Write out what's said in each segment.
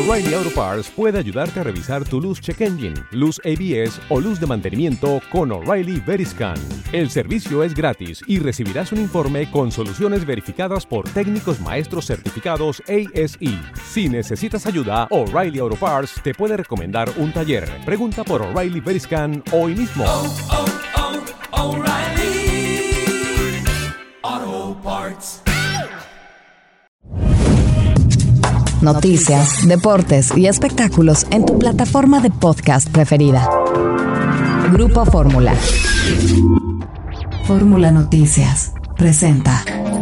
O'Reilly Auto Parts puede ayudarte a revisar tu luz check engine, luz ABS o luz de mantenimiento con O'Reilly Veriscan. El servicio es gratis y recibirás un informe con soluciones verificadas por técnicos maestros certificados ASE. Si necesitas ayuda, O'Reilly Auto Parts te puede recomendar un taller. Pregunta por O'Reilly Veriscan hoy mismo. O'Reilly Auto Parts. Noticias, deportes y espectáculos en tu plataforma de podcast preferida. Grupo Fórmula. Fórmula Noticias presenta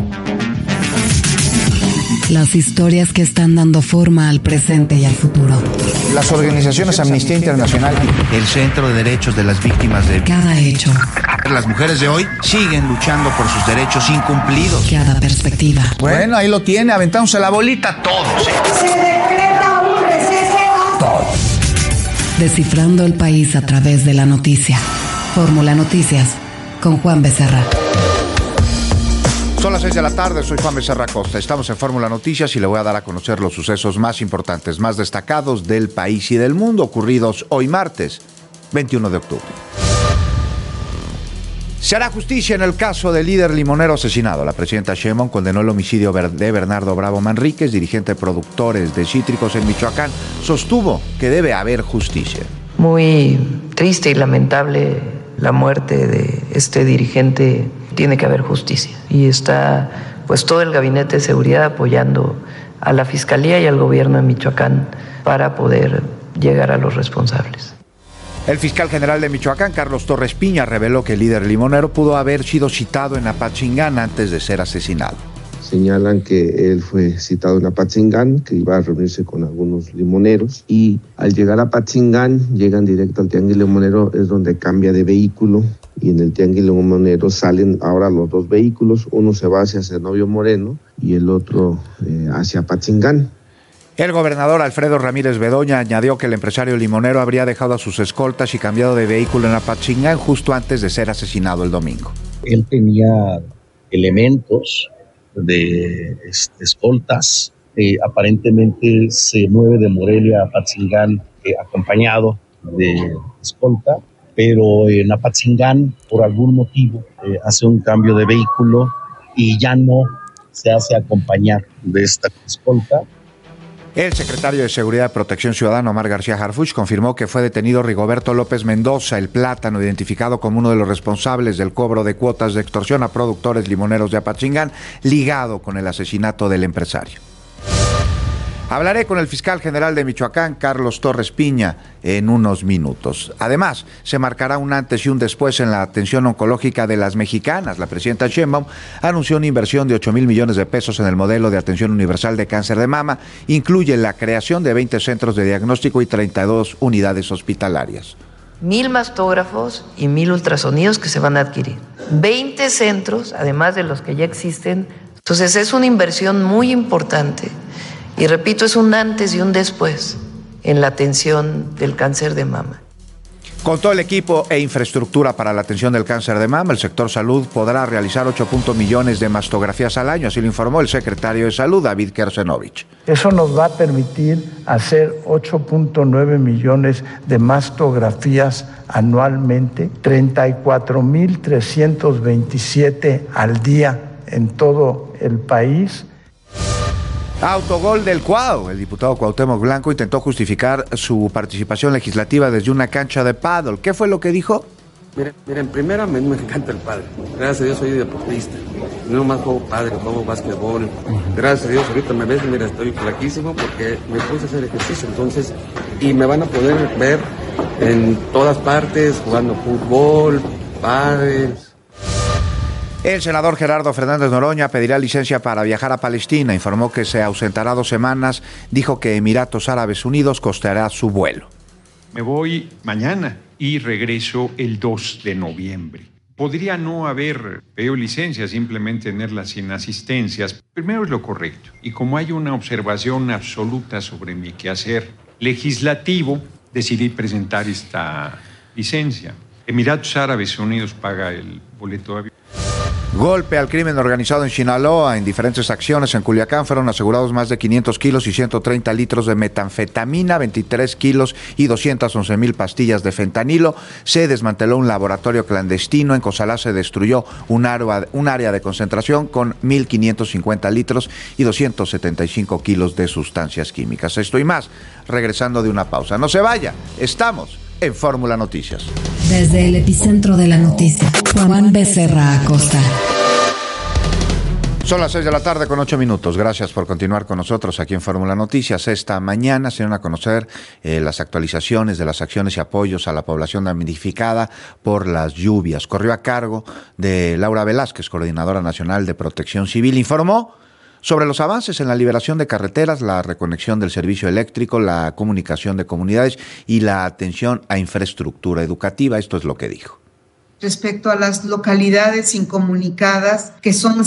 las historias que están dando forma al presente y al futuro. Las organizaciones Amnistía Internacional, el Centro de Derechos de las Víctimas de Cada hecho. Las mujeres de hoy siguen luchando por sus derechos incumplidos. Cada perspectiva. Bueno, ahí lo tiene, aventándose la bolita todos. Se decreta un receso. Todos. Descifrando el país a través de la noticia. Fórmula Noticias con Juan Becerra. Son las 6 de la tarde, soy Juan Becerra Costa. Estamos en Fórmula Noticias y le voy a dar a conocer los sucesos más importantes, más destacados del país y del mundo ocurridos hoy martes, 21 de octubre. Se hará justicia en el caso del líder limonero asesinado. La presidenta Sheinbaum condenó el homicidio de Bernardo Bravo Manríquez, dirigente de productores de cítricos en Michoacán. Sostuvo que debe haber justicia. Muy triste y lamentable la muerte de este dirigente. Tiene que haber justicia. Y está pues todo el gabinete de seguridad apoyando a la Fiscalía y al gobierno de Michoacán para poder llegar a los responsables. El fiscal general de Michoacán, Carlos Torres Piña, reveló que el líder limonero pudo haber sido citado en Apatzingán antes de ser asesinado. Señalan que él fue citado en Apatzingán, que iba a reunirse con algunos limoneros, y al llegar a Apatzingán llegan directo al tianguis limonero, es donde cambia de vehículo, y en el tianguis limonero salen ahora los dos vehículos, uno se va hacia Zenobio Moreno y el otro hacia Apatzingán. El gobernador Alfredo Ramírez Bedoya añadió que el empresario limonero habría dejado a sus escoltas y cambiado de vehículo en Apatzingán justo antes de ser asesinado el domingo. Él tenía elementos de escoltas, aparentemente se mueve de Morelia a Apatzingán acompañado de escolta, pero en Apatzingán por algún motivo hace un cambio de vehículo y ya no se hace acompañar de esta escolta. El secretario de Seguridad y Protección Ciudadana, Omar García Harfuch, confirmó que fue detenido Rigoberto López Mendoza, el Plátano, identificado como uno de los responsables del cobro de cuotas de extorsión a productores limoneros de Apatzingán, ligado con el asesinato del empresario. Hablaré con el fiscal general de Michoacán, Carlos Torres Piña, en unos minutos. Además, se marcará un antes y un después en la atención oncológica de las mexicanas. La presidenta Sheinbaum anunció una inversión de 8,000 millones de pesos en el modelo de atención universal de cáncer de mama. Incluye la creación de 20 centros de diagnóstico y 32 unidades hospitalarias. 1,000 mastógrafos y 1,000 ultrasonidos que se van a adquirir. 20 centros, además de los que ya existen. Entonces es una inversión muy importante. Y repito, es un antes y un después en la atención del cáncer de mama. Con todo el equipo e infraestructura para la atención del cáncer de mama, el sector salud podrá realizar 8 millones de mastografías al año, así lo informó el secretario de Salud, David Kersenovich. Eso nos va a permitir hacer 8.9 millones de mastografías anualmente, 34.327 al día en todo el país. Autogol del Cuau. El diputado Cuauhtémoc Blanco intentó justificar su participación legislativa desde una cancha de pádel. ¿Qué fue lo que dijo? Miren, primero me encanta el pádel. Gracias a Dios soy deportista. No más juego pádel, juego básquetbol. Gracias a Dios ahorita me ves, mira, estoy flaquísimo porque me puse a hacer ejercicio. Entonces, y me van a poder ver en todas partes jugando fútbol, pádel. El senador Gerardo Fernández Noroña pedirá licencia para viajar a Palestina. Informó que se ausentará 2 semanas. Dijo que Emiratos Árabes Unidos costeará su vuelo. Me voy mañana y regreso el 2 de noviembre. Podría no haber pedido licencia, simplemente tenerla sin asistencias. Primero es lo correcto. Y como hay una observación absoluta sobre mi quehacer legislativo, decidí presentar esta licencia. Emiratos Árabes Unidos paga el boleto de avión. Golpe al crimen organizado en Sinaloa. En diferentes acciones en Culiacán fueron asegurados más de 500 kilos y 130 litros de metanfetamina, 23 kilos y 211,000 pastillas de fentanilo. Se desmanteló un laboratorio clandestino. En Cozalá se destruyó un área de concentración con 1,550 litros y 275 kilos de sustancias químicas. Esto y más, regresando de una pausa. No se vaya, estamos en Fórmula Noticias. Desde el epicentro de la noticia, Juan Becerra Acosta. Son las 6 de la tarde con 8 minutos. Gracias por continuar con nosotros aquí en Fórmula Noticias. Esta mañana se dieron a conocer las actualizaciones de las acciones y apoyos a la población damnificada por las lluvias. Corrió a cargo de Laura Velázquez, Coordinadora Nacional de Protección Civil. Informó sobre los avances en la liberación de carreteras, la reconexión del servicio eléctrico, la comunicación de comunidades y la atención a infraestructura educativa. Esto es lo que dijo. Respecto a las localidades incomunicadas, que son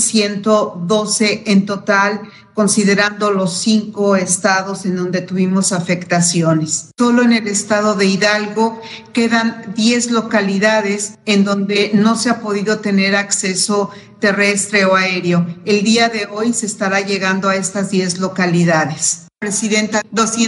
112 en total, considerando los 5 estados en donde tuvimos afectaciones. Solo en el estado de Hidalgo quedan 10 localidades en donde no se ha podido tener acceso terrestre o aéreo. El día de hoy se estará llegando a estas 10 localidades. Presidenta,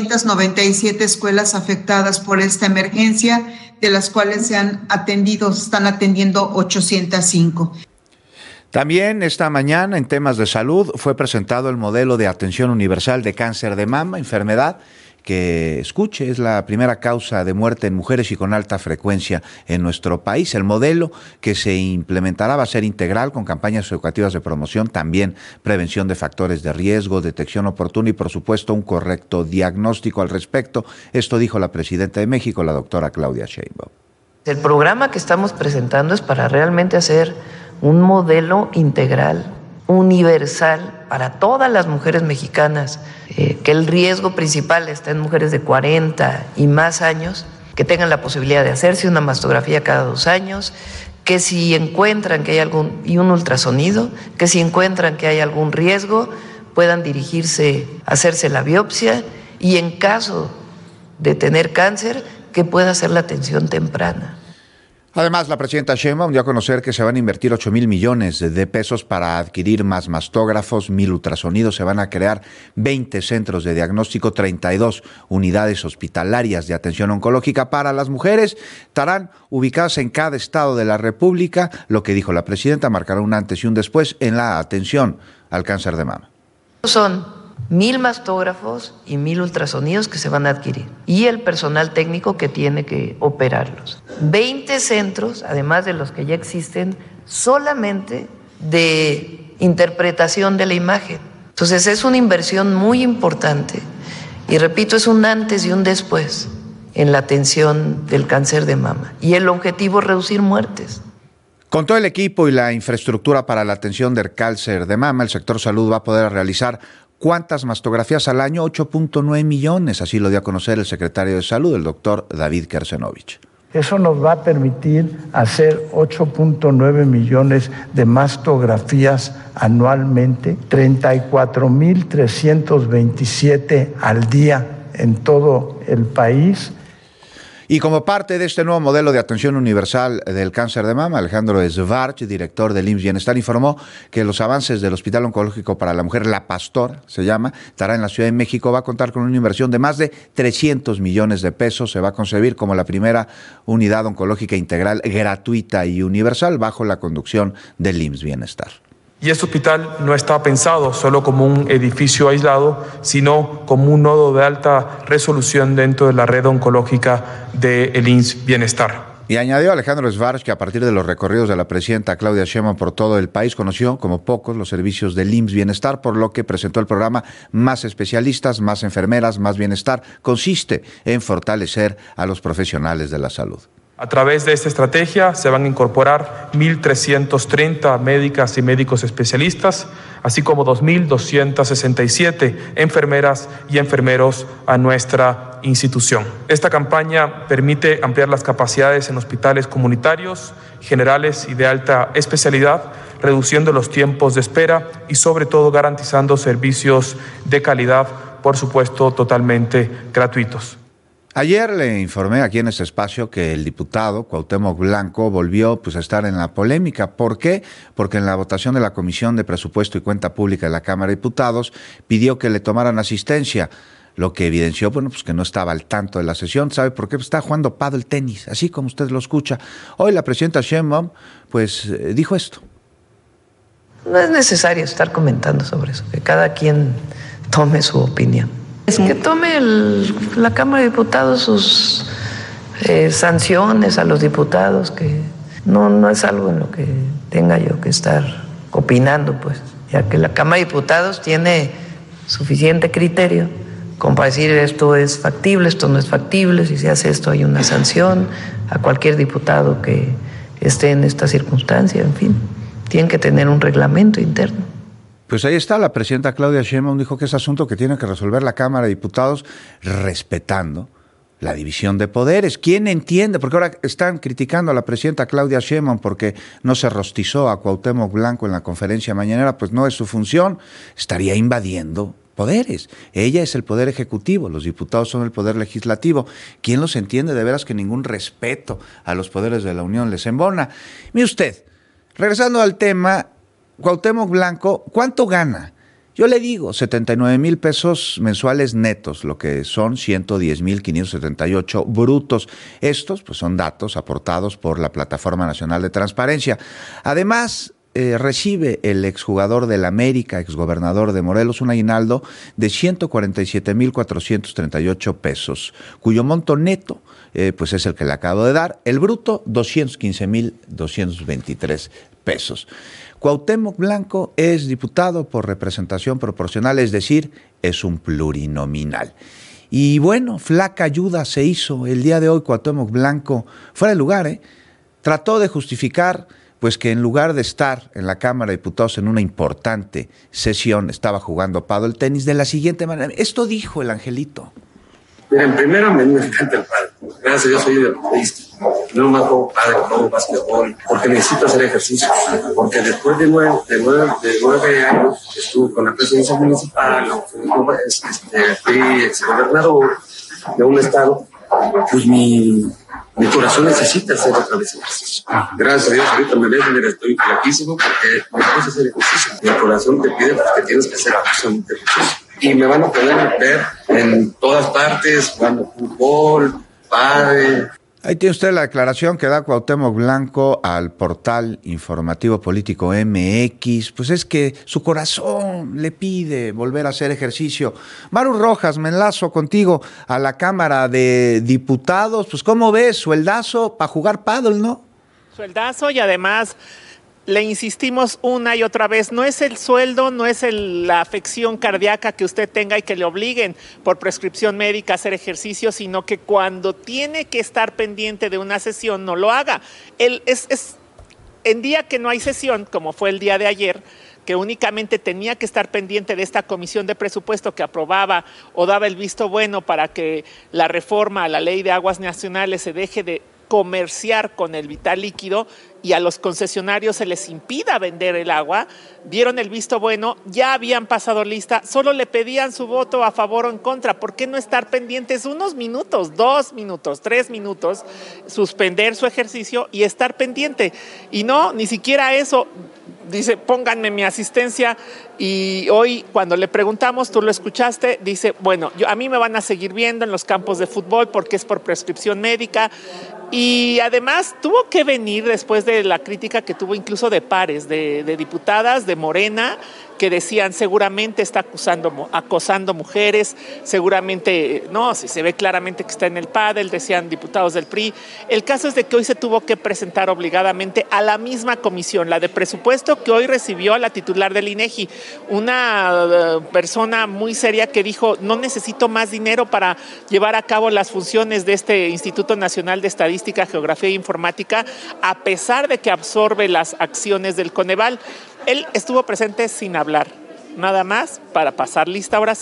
297 escuelas afectadas por esta emergencia, de las cuales están atendiendo 805. También esta mañana en temas de salud fue presentado el modelo de atención universal de cáncer de mama, enfermedad que, escuche, es la primera causa de muerte en mujeres y con alta frecuencia en nuestro país. El modelo que se implementará va a ser integral con campañas educativas de promoción, también prevención de factores de riesgo, detección oportuna y, por supuesto, un correcto diagnóstico al respecto. Esto dijo la presidenta de México, la doctora Claudia Sheinbaum. El programa que estamos presentando es para realmente hacer un modelo integral, universal para todas las mujeres mexicanas, que el riesgo principal está en mujeres de 40 y más años, que tengan la posibilidad de hacerse una mastografía cada 2 años, que si encuentran que hay y un ultrasonido, que si encuentran que hay algún riesgo, puedan dirigirse a hacerse la biopsia y en caso de tener cáncer, que pueda hacer la atención temprana. Además, la presidenta Sheinbaum dio a conocer que se van a invertir 8,000 millones de pesos para adquirir más mastógrafos, 1,000 ultrasonidos, se van a crear 20 centros de diagnóstico, 32 unidades hospitalarias de atención oncológica para las mujeres. Estarán ubicadas en cada estado de la República. Lo que dijo la presidenta marcará un antes y un después en la atención al cáncer de mama. Son 1,000 mastógrafos y 1,000 ultrasonidos que se van a adquirir y el personal técnico que tiene que operarlos. 20 centros, además de los que ya existen, solamente de interpretación de la imagen. Entonces es una inversión muy importante y repito, es un antes y un después en la atención del cáncer de mama y el objetivo es reducir muertes. Con todo el equipo y la infraestructura para la atención del cáncer de mama, el sector salud va a poder realizar ¿cuántas mastografías al año? 8.9 millones, así lo dio a conocer el secretario de Salud, el doctor David Kersenovich. Eso nos va a permitir hacer 8.9 millones de mastografías anualmente, 34.327 al día en todo el país. Y como parte de este nuevo modelo de atención universal del cáncer de mama, Alejandro Schwartz, director del IMSS Bienestar, informó que los avances del Hospital Oncológico para la Mujer, La Pastora, se llama, estará en la Ciudad de México, va a contar con una inversión de más de 300 millones de pesos. Se va a concebir como la primera unidad oncológica integral, gratuita y universal, bajo la conducción del IMSS Bienestar. Y este hospital no está pensado solo como un edificio aislado, sino como un nodo de alta resolución dentro de la red oncológica del IMSS Bienestar. Y añadió Alejandro Schwartz que a partir de los recorridos de la presidenta Claudia Sheinbaum por todo el país, conoció como pocos los servicios del IMSS Bienestar, por lo que presentó el programa Más Especialistas, Más Enfermeras, Más Bienestar. Consiste en fortalecer a los profesionales de la salud. A través de esta estrategia se van a incorporar 1.330 médicas y médicos especialistas, así como 2.267 enfermeras y enfermeros a nuestra institución. Esta campaña permite ampliar las capacidades en hospitales comunitarios, generales y de alta especialidad, reduciendo los tiempos de espera y sobre todo garantizando servicios de calidad, por supuesto, totalmente gratuitos. Ayer le informé aquí en este espacio que el diputado Cuauhtémoc Blanco volvió a estar en la polémica. ¿Por qué? Porque en la votación de la Comisión de Presupuesto y Cuenta Pública de la Cámara de Diputados pidió que le tomaran asistencia, lo que evidenció que no estaba al tanto de la sesión. ¿Sabe por qué? Está jugando pádel tenis, así como usted lo escucha. Hoy la presidenta Sheinbaum dijo esto. No es necesario estar comentando sobre eso, que cada quien tome su opinión. Es que tome la Cámara de Diputados sus sanciones a los diputados, que no es algo en lo que tenga yo que estar opinando, pues, ya que la Cámara de Diputados tiene suficiente criterio como para decir esto es factible, esto no es factible, si se hace esto hay una sanción a cualquier diputado que esté en esta circunstancia, en fin, tienen que tener un reglamento interno. Pues ahí está, la presidenta Claudia Sheinbaum dijo que es asunto que tiene que resolver la Cámara de Diputados respetando la división de poderes. ¿Quién entiende? Porque ahora están criticando a la presidenta Claudia Sheinbaum porque no se rostizó a Cuauhtémoc Blanco en la conferencia mañanera, pues no es su función, estaría invadiendo poderes. Ella es el poder ejecutivo, los diputados son el poder legislativo. ¿Quién los entiende? De veras que ningún respeto a los poderes de la Unión les embona. Mire usted, regresando al tema, Cuauhtémoc Blanco, ¿cuánto gana? Yo le digo, 79,000 pesos mensuales netos, lo que son 110,578 brutos. Estos son datos aportados por la Plataforma Nacional de Transparencia. Además, recibe el exjugador del América, exgobernador de Morelos, un aguinaldo de 147,438 pesos, cuyo monto neto es el que le acabo de dar. El bruto, 215,223 pesos. Cuauhtémoc Blanco es diputado por representación proporcional, es decir, es un plurinominal. Y bueno, flaca ayuda se hizo el día de hoy. Cuauhtémoc Blanco, fuera de lugar, trató de justificar que en lugar de estar en la Cámara de Diputados en una importante sesión, estaba jugando pádel tenis de la siguiente manera. Esto dijo el angelito. Miren, primero me encanta el pádel. Gracias a Dios soy deportista. No más juego pádel, juego básquetbol, porque necesito hacer ejercicio. Porque después de 9 años estuve con la presidencia municipal, fui exgobernador de un estado, pues mi corazón necesita hacer otra vez ejercicio. Gracias a Dios, ahorita me ves, mira, estoy flaquísimo porque me puse a hacer ejercicio. Mi corazón te pide que tienes que hacer absolutamente ejercicio. Y me van a poder ver en todas partes, jugando fútbol, pádel. Ahí tiene usted la declaración que da Cuauhtémoc Blanco al portal informativo político MX. Pues es que su corazón le pide volver a hacer ejercicio. Maru Rojas, me enlazo contigo a la Cámara de Diputados. Pues ¿cómo ves? Sueldazo para jugar pádel, ¿no? Sueldazo, y además le insistimos una y otra vez, no es el sueldo, no es la afección cardíaca que usted tenga y que le obliguen por prescripción médica a hacer ejercicio, sino que cuando tiene que estar pendiente de una sesión no lo haga. En día que no hay sesión, como fue el día de ayer, que únicamente tenía que estar pendiente de esta comisión de presupuesto que aprobaba o daba el visto bueno para que la reforma a la ley de aguas nacionales se deje de comerciar con el vital líquido y a los concesionarios se les impida vender el agua, dieron el visto bueno, ya habían pasado lista, solo le pedían su voto a favor o en contra. ¿Por qué no estar pendientes unos minutos, 2 minutos, 3 minutos, suspender su ejercicio y estar pendiente? Y no, ni siquiera eso. Dice, pónganme mi asistencia, y hoy cuando le preguntamos, tú lo escuchaste, dice, bueno, a mí me van a seguir viendo en los campos de fútbol porque es por prescripción médica. Y además tuvo que venir después de la crítica que tuvo incluso de pares, de diputadas de Morena, que decían seguramente está acosando mujeres, seguramente, no, si se ve claramente que está en el pádel, decían diputados del PRI. El caso es de que hoy se tuvo que presentar obligadamente a la misma comisión, la de presupuesto, que hoy recibió a la titular del INEGI, una persona muy seria que dijo, no necesito más dinero para llevar a cabo las funciones de este Instituto Nacional de Estadística, Geografía e Informática, a pesar de que absorbe las acciones del Coneval. Él estuvo presente sin hablar, nada más para pasar lista ahora sí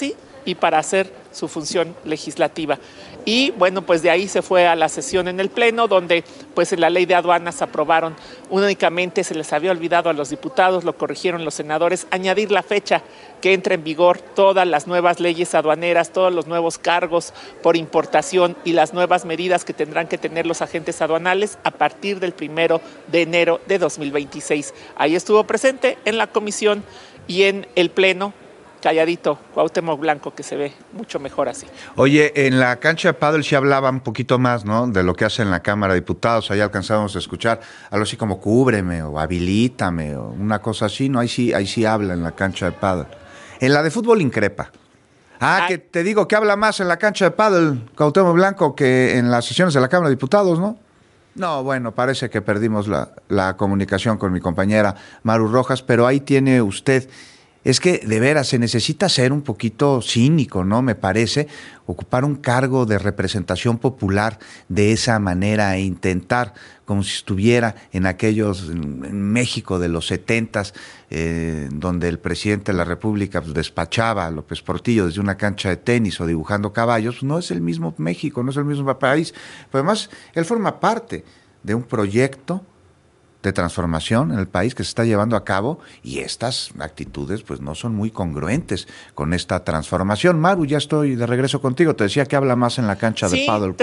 y para hacer su función legislativa. Y bueno, pues de ahí se fue a la sesión en el Pleno, donde pues en la ley de aduanas aprobaron únicamente, se les había olvidado a los diputados, lo corrigieron los senadores, añadir la fecha que entra en vigor todas las nuevas leyes aduaneras, todos los nuevos cargos por importación y las nuevas medidas que tendrán que tener los agentes aduanales a partir del 1 de enero de 2026. Ahí estuvo presente en la comisión y en el Pleno, calladito, Cuauhtémoc Blanco, que se ve mucho mejor así. Oye, en la cancha de pádel sí hablaba un poquito más, ¿no?, de lo que hace en la Cámara de Diputados. Ahí alcanzábamos a escuchar algo así como cúbreme o habilítame o una cosa así, ¿no? Ahí sí habla en la cancha de pádel. En la de fútbol increpa. Que te digo que habla más en la cancha de pádel Cuauhtémoc Blanco que en las sesiones de la Cámara de Diputados, ¿no? No, bueno, parece que perdimos la comunicación con mi compañera Maru Rojas, pero ahí tiene usted. Es que, de veras, se necesita ser un poquito cínico, ¿no? Me parece, ocupar un cargo de representación popular de esa manera e intentar, como si estuviera en México de los 70s, donde el presidente de la República pues, despachaba a López Portillo desde una cancha de tenis o dibujando caballos. No es el mismo México, no es el mismo país. Pero además, él forma parte de un proyecto de transformación en el país que se está llevando a cabo y estas actitudes pues no son muy congruentes con esta transformación. Maru, ya estoy de regreso contigo. Te decía que habla más en la cancha de pádel.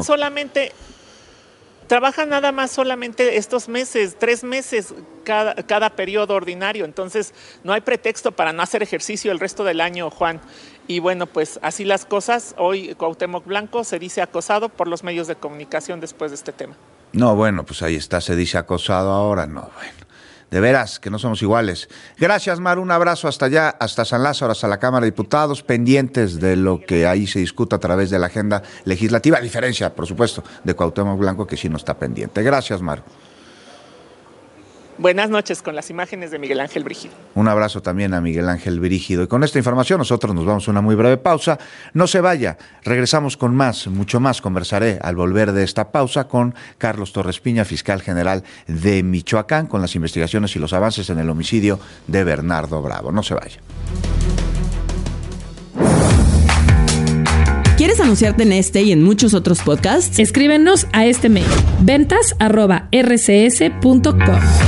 Trabajan nada más solamente estos meses, 3 meses cada periodo ordinario, entonces no hay pretexto para no hacer ejercicio el resto del año, Juan. Y bueno, pues así las cosas. Hoy Cuauhtémoc Blanco se dice acosado por los medios de comunicación después de este tema. No, bueno, pues ahí está, se dice acosado ahora, no, bueno. De veras, que no somos iguales. Gracias, Maru, un abrazo hasta allá, hasta San Lázaro, hasta la Cámara de Diputados, pendientes de lo que ahí se discuta a través de la agenda legislativa, a diferencia, por supuesto, de Cuauhtémoc Blanco, que sí no está pendiente. Gracias, Maru. Buenas noches, con las imágenes de Miguel Ángel Brígido. Un abrazo también a Miguel Ángel Brígido. Y con esta información nosotros nos vamos a una muy breve pausa. No se vaya, regresamos con más, mucho más. Conversaré al volver de esta pausa con Carlos Torres Piña, fiscal general de Michoacán, con las investigaciones y los avances en el homicidio de Bernardo Bravo. No se vaya. ¿Quieres anunciarte en este y en muchos otros podcasts? Escríbenos a este mail: ventas@rcs.com.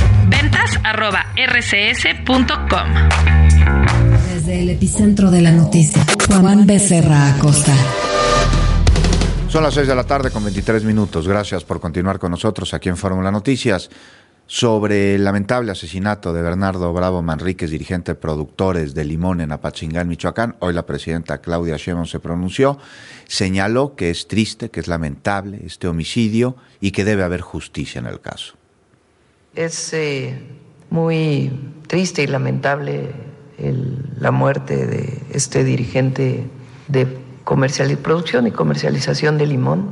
ventas@rcs.com. Desde el epicentro de la noticia, Juan Becerra Acosta. Son las 6 de la tarde con 23 minutos. Gracias por continuar con nosotros aquí en Fórmula Noticias. Sobre el lamentable asesinato de Bernardo Bravo Manríquez, dirigente de productores de limón en Apatzingán, Michoacán, hoy la presidenta Claudia Sheinbaum se pronunció, señaló que es triste, que es lamentable este homicidio y que debe haber justicia en el caso. Es muy triste y lamentable la muerte de este dirigente de producción y comercialización de limón.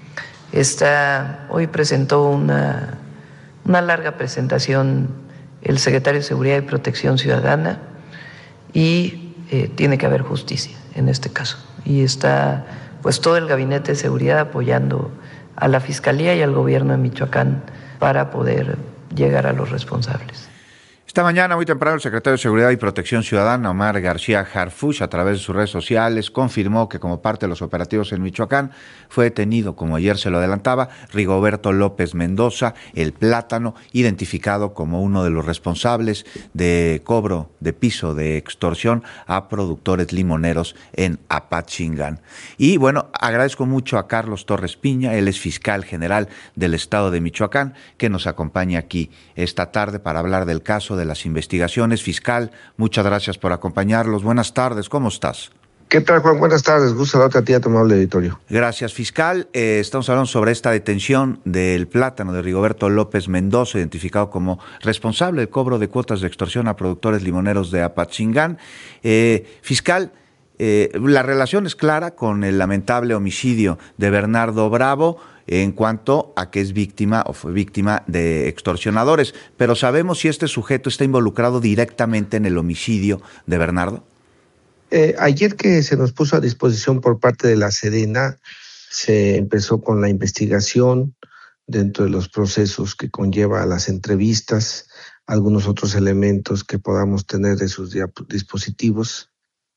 Hoy presentó una larga presentación el secretario de Seguridad y Protección Ciudadana y tiene que haber justicia en este caso. Y está pues todo el gabinete de seguridad apoyando a la Fiscalía y al gobierno de Michoacán para poder llegar a los responsables. Esta mañana, muy temprano, el secretario de Seguridad y Protección Ciudadana, Omar García Harfuch, a través de sus redes sociales, confirmó que como parte de los operativos en Michoacán fue detenido, como ayer se lo adelantaba, Rigoberto López Mendoza, el Plátano, identificado como uno de los responsables de cobro de piso de extorsión a productores limoneros en Apatzingán. Y bueno, agradezco mucho a Carlos Torres Piña, él es fiscal general del estado de Michoacán, que nos acompaña aquí esta tarde para hablar del caso de las investigaciones. Fiscal, muchas gracias por acompañarlos. Buenas tardes, ¿cómo estás? ¿Qué tal, Juan? Buenas tardes, gusto saludarte a ti, a tu amable auditorio. Gracias, fiscal. Estamos hablando sobre esta detención del Plátano de Rigoberto López Mendoza, identificado como responsable del cobro de cuotas de extorsión a productores limoneros de Apatzingán. Fiscal, la relación es clara con el lamentable homicidio de Bernardo Bravo, en cuanto a que es víctima o fue víctima de extorsionadores, pero ¿sabemos si este sujeto está involucrado directamente en el homicidio de Bernardo? Ayer que se nos puso a disposición por parte de la Sedena, se empezó con la investigación dentro de los procesos que conlleva las entrevistas, algunos otros elementos que podamos tener de sus dispositivos.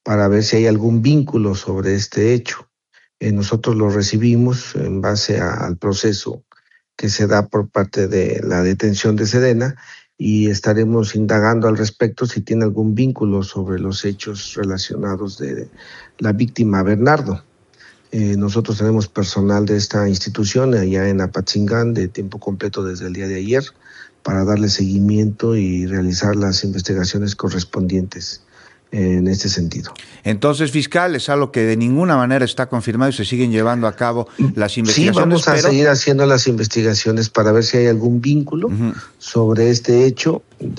para ver si hay algún vínculo sobre este hecho. Nosotros lo recibimos en base al proceso que se da por parte de la detención de Sedena y estaremos indagando al respecto si tiene algún vínculo sobre los hechos relacionados de la víctima Bernardo. Nosotros tenemos personal de esta institución allá en Apatzingán de tiempo completo desde el día de ayer para darle seguimiento y realizar las investigaciones correspondientes en este sentido. Entonces, fiscal, es algo que de ninguna manera está confirmado y se siguen llevando a cabo las investigaciones. Sí, vamos a seguir haciendo las investigaciones para ver si hay algún vínculo sobre este hecho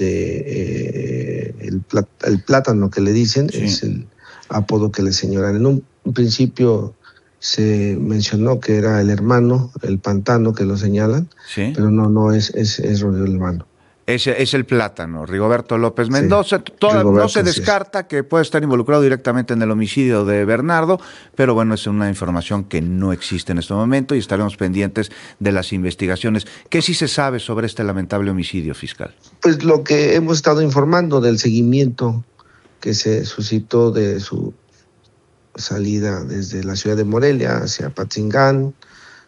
de el plátano que le dicen, es el apodo que le señalan. En un principio se mencionó que era el hermano, el pantano que lo señalan, pero no es Rodrigo el hermano. Es el plátano, Rigoberto López Mendoza. Rigoberto, no se descarta que pueda estar involucrado directamente en el homicidio de Bernardo, pero bueno, es una información que no existe en este momento y estaremos pendientes de las investigaciones. ¿Qué sí se sabe sobre este lamentable homicidio, fiscal? Pues lo que hemos estado informando del seguimiento que se suscitó de su salida desde la ciudad de Morelia hacia Apatzingán,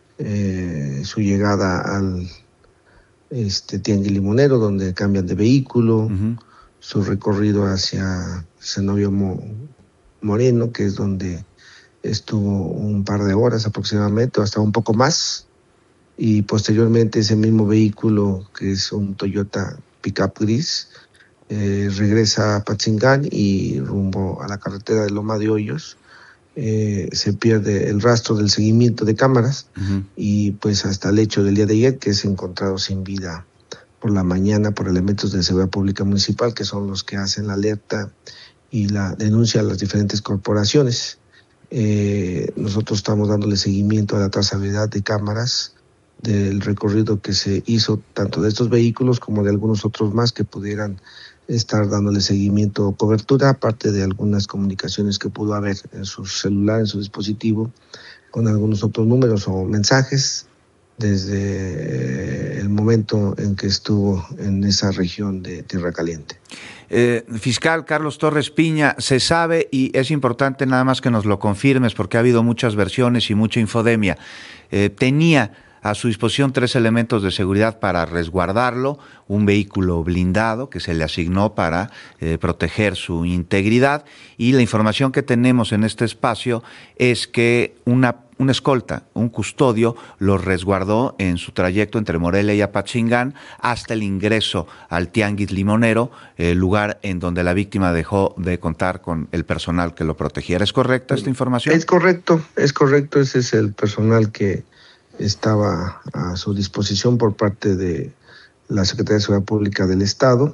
su llegada al Tianguis Limonero, donde cambian de vehículo, su recorrido hacia Zenobio Moreno, que es donde estuvo un par de horas aproximadamente, o hasta un poco más, y posteriormente ese mismo vehículo, que es un Toyota Pickup gris, regresa a Apatzingán y rumbo a la carretera de Loma de Hoyos, se pierde el rastro del seguimiento de cámaras y pues hasta el hecho del día de ayer, que es encontrado sin vida por la mañana por elementos de seguridad pública municipal, que son los que hacen la alerta y la denuncia a las diferentes corporaciones. Nosotros estamos dándole seguimiento a la trazabilidad de cámaras del recorrido que se hizo tanto de estos vehículos como de algunos otros más que pudieran estar dándole seguimiento o cobertura, aparte de algunas comunicaciones que pudo haber en su celular, en su dispositivo, con algunos otros números o mensajes desde el momento en que estuvo en esa región de Tierra Caliente. Fiscal Carlos Torres Piña, se sabe, y es importante nada más que nos lo confirmes porque ha habido muchas versiones y mucha infodemia, tenía a su disposición 3 elementos de seguridad para resguardarlo, un vehículo blindado que se le asignó para proteger su integridad, y la información que tenemos en este espacio es que una escolta, un custodio, lo resguardó en su trayecto entre Morelia y Apatzingán hasta el ingreso al Tianguis Limonero, lugar en donde la víctima dejó de contar con el personal que lo protegiera. ¿Es correcta esta información? Es correcto, ese es el personal que estaba a su disposición por parte de la Secretaría de Seguridad Pública del Estado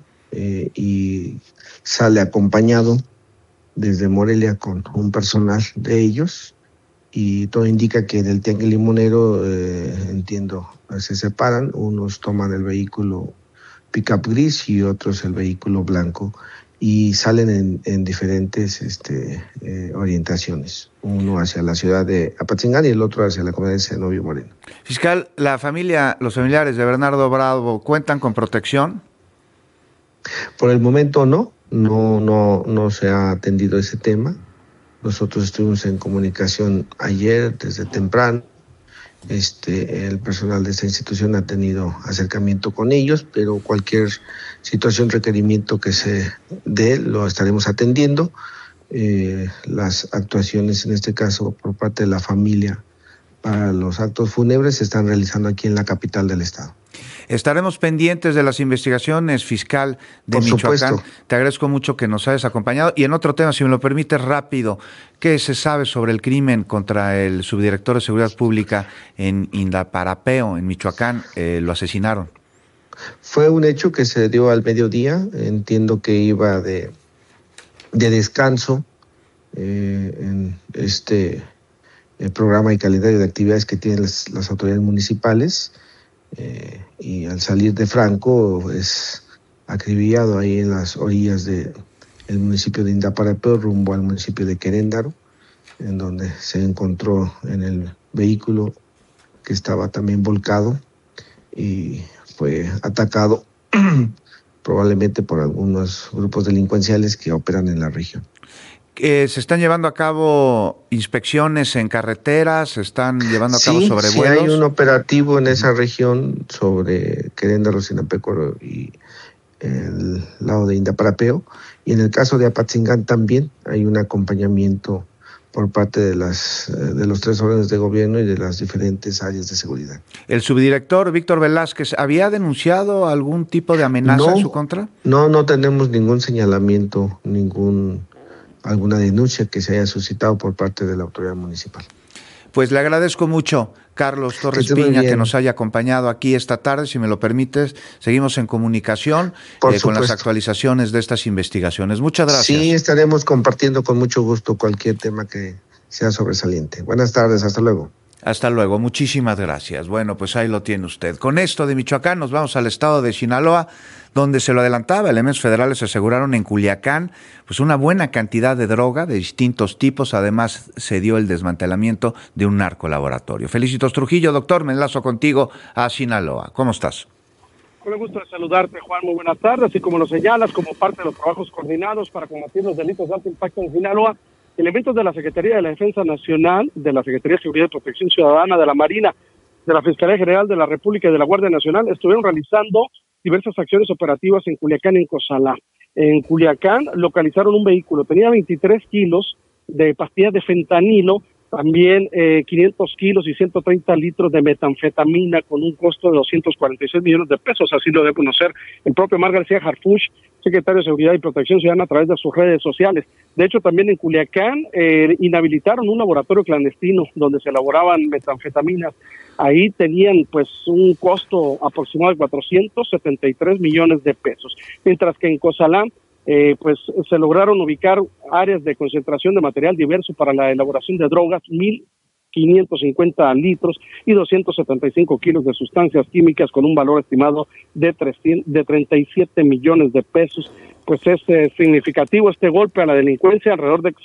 y sale acompañado desde Morelia con un personal de ellos y todo indica que del Tianguis Limonero, entiendo, se separan, unos toman el vehículo pickup gris y otros el vehículo blanco y salen en diferentes orientaciones, uno hacia la ciudad de Apatzingán y el otro hacia la comunidad de Zenobio Moreno. Fiscal, los familiares de Bernardo Bravo, ¿cuentan con protección? Por el momento no se ha atendido ese tema. Nosotros estuvimos en comunicación ayer desde temprano. El personal de esta institución ha tenido acercamiento con ellos, pero cualquier situación, requerimiento que se dé, lo estaremos atendiendo. Las actuaciones, en este caso, por parte de la familia para los actos fúnebres se están realizando aquí en la capital del estado. Estaremos pendientes de las investigaciones, fiscal de Michoacán. Supuesto. Te agradezco mucho que nos hayas acompañado. Y en otro tema, si me lo permites rápido, ¿qué se sabe sobre el crimen contra el subdirector de Seguridad Pública en Indaparapeo, en Michoacán? Lo asesinaron. Fue un hecho que se dio al mediodía. Entiendo que iba de descanso en el programa y calendario de actividades que tienen las autoridades municipales. Y al salir de Franco es acribillado ahí en las orillas del municipio de Indaparapeo rumbo al municipio de Queréndaro, en donde se encontró en el vehículo que estaba también volcado y fue atacado probablemente por algunos grupos delincuenciales que operan en la región. ¿Se están llevando a cabo inspecciones en carreteras? ¿Se están llevando a cabo sobrevuelos? Sí, hay un operativo en esa región sobre Queréndaro, Sinapecuaro y el lado de Indaparapeo. Y en el caso de Apatzingán también hay un acompañamiento por parte de los 3 órdenes de gobierno y de las diferentes áreas de seguridad. ¿El subdirector Víctor Velázquez había denunciado algún tipo de amenaza en su contra? No tenemos ningún señalamiento, alguna denuncia que se haya suscitado por parte de la autoridad municipal. Pues le agradezco mucho, Carlos Torres Piña, que nos haya acompañado aquí esta tarde. Si me lo permites, seguimos en comunicación con las actualizaciones de estas investigaciones. Muchas gracias. Sí, estaremos compartiendo con mucho gusto cualquier tema que sea sobresaliente. Buenas tardes, hasta luego. Hasta luego, muchísimas gracias. Bueno, pues ahí lo tiene usted. Con esto de Michoacán nos vamos al estado de Sinaloa, donde se lo adelantaba, elementos federales aseguraron en Culiacán pues una buena cantidad de droga de distintos tipos. Además se dio el desmantelamiento de un narcolaboratorio. Felicitos Trujillo, doctor, me enlazo contigo a Sinaloa. ¿Cómo estás? Con el gusto de saludarte, Juan, muy buenas tardes. Así como lo señalas, como parte de los trabajos coordinados para combatir los delitos de alto impacto en Sinaloa, elementos de la Secretaría de la Defensa Nacional, de la Secretaría de Seguridad y Protección Ciudadana, de la Marina, de la Fiscalía General de la República y de la Guardia Nacional estuvieron realizando diversas acciones operativas en Culiacán y en Cozalá. En Culiacán localizaron un vehículo, tenía 23 kilos de pastillas de fentanilo, también 500 kilos y 130 litros de metanfetamina con un costo de 246 millones de pesos, así lo debe conocer el propio Omar García Harfuch, secretario de Seguridad y Protección Ciudadana, a través de sus redes sociales. De hecho, también en Culiacán inhabilitaron un laboratorio clandestino donde se elaboraban metanfetaminas. Ahí tenían pues un costo aproximado de 473 millones de pesos. Mientras que en Cozalá pues se lograron ubicar áreas de concentración de material diverso para la elaboración de drogas, 1.550 litros y 275 kilos de sustancias químicas con un valor estimado de 37 millones de pesos. Pues es significativo este golpe a la delincuencia, alrededor de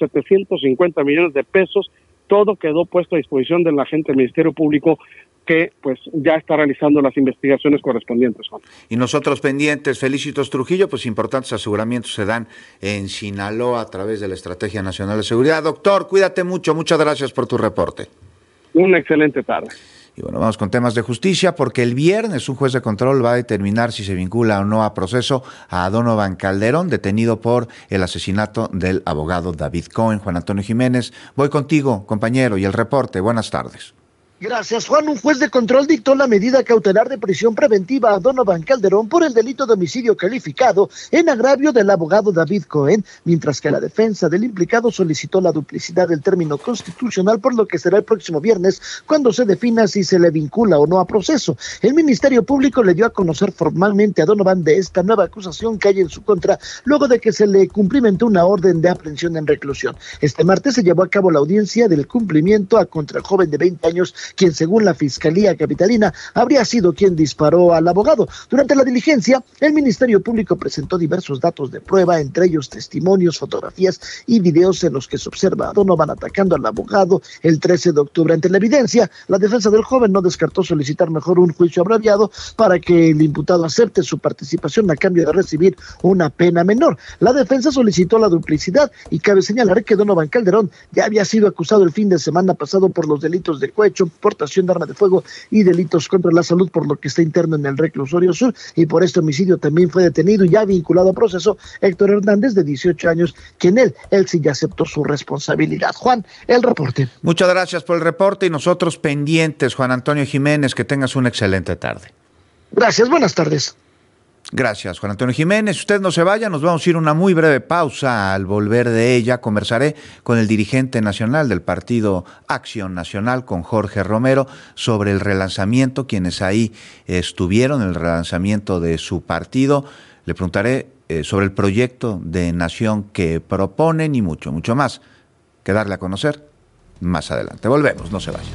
750 millones de pesos. Todo quedó puesto a disposición del agente del Ministerio Público, que pues ya está realizando las investigaciones correspondientes, Juan. Y nosotros pendientes, Felicitos Trujillo, pues importantes aseguramientos se dan en Sinaloa a través de la Estrategia Nacional de Seguridad. Doctor, cuídate mucho, muchas gracias por tu reporte. Una excelente tarde. Y bueno, vamos con temas de justicia, porque el viernes un juez de control va a determinar si se vincula o no a proceso a Donovan Calderón, detenido por el asesinato del abogado David Cohen. Juan Antonio Jiménez, voy contigo, compañero, y el reporte. Buenas tardes. Gracias, Juan. Un juez de control dictó la medida cautelar de prisión preventiva a Donovan Calderón por el delito de homicidio calificado en agravio del abogado David Cohen, mientras que la defensa del implicado solicitó la duplicidad del término constitucional, por lo que será el próximo viernes cuando se defina si se le vincula o no a proceso. El Ministerio Público le dio a conocer formalmente a Donovan de esta nueva acusación que hay en su contra, luego de que se le cumplimentó una orden de aprehensión en reclusión. Este martes se llevó a cabo la audiencia del cumplimiento contra el joven de 20 años, quien según la Fiscalía Capitalina habría sido quien disparó al abogado. Durante la diligencia, el Ministerio Público presentó diversos datos de prueba, entre ellos testimonios, fotografías y videos en los que se observa a Donovan atacando al abogado el 13 de octubre. Ante la evidencia, la defensa del joven no descartó solicitar mejor un juicio abreviado para que el imputado acepte su participación a cambio de recibir una pena menor. La defensa solicitó la duplicidad y cabe señalar que Donovan Calderón ya había sido acusado el fin de semana pasado por los delitos de cohecho, portación de arma de fuego y delitos contra la salud, por lo que está interno en el reclusorio sur, y por este homicidio también fue detenido y ya vinculado a proceso Héctor Hernández, de 18 años, quien él sí ya aceptó su responsabilidad. Juan, el reporte. Muchas gracias por el reporte y nosotros pendientes, Juan Antonio Jiménez, que tengas una excelente tarde. Gracias, buenas tardes. Gracias, Juan Antonio Jiménez. Usted no se vaya, nos vamos a ir a una muy breve pausa. Al volver de ella, conversaré con el dirigente nacional del Partido Acción Nacional, con Jorge Romero, sobre el relanzamiento, quienes ahí estuvieron, el relanzamiento de su partido. Le preguntaré sobre el proyecto de nación que proponen y mucho más que darle a conocer más adelante. Volvemos, no se vayan.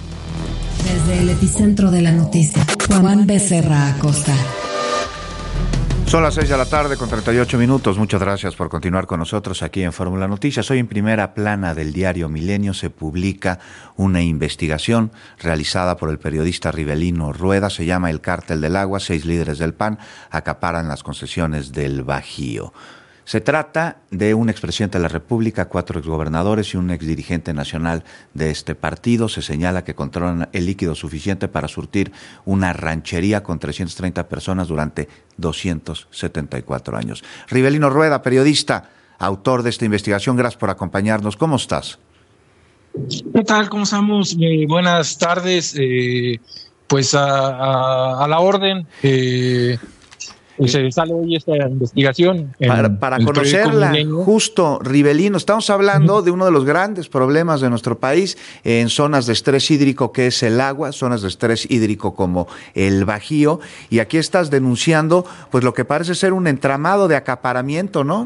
Desde el epicentro de la noticia, Juan Becerra Acosta. Son las 6 de la tarde con 38 minutos. Muchas gracias por continuar con nosotros aquí en Fórmula Noticias. Hoy en primera plana del diario Milenio se publica una investigación realizada por el periodista Rivelino Rueda. Se llama El Cártel del Agua. 6 líderes del PAN acaparan las concesiones del Bajío. Se trata de un expresidente de la República, 4 exgobernadores y un exdirigente nacional de este partido. Se señala que controlan el líquido suficiente para surtir una ranchería con 330 personas durante 274 años. Rivelino Rueda, periodista, autor de esta investigación, gracias por acompañarnos. ¿Cómo estás? ¿Qué tal? ¿Cómo estamos? Buenas tardes. Pues a la orden. Se sale hoy esta investigación. Para conocerla, justo, Rivelino, estamos hablando de uno de los grandes problemas de nuestro país en zonas de estrés hídrico, que es el agua, zonas de estrés hídrico como el Bajío, y aquí estás denunciando pues lo que parece ser un entramado de acaparamiento, ¿no?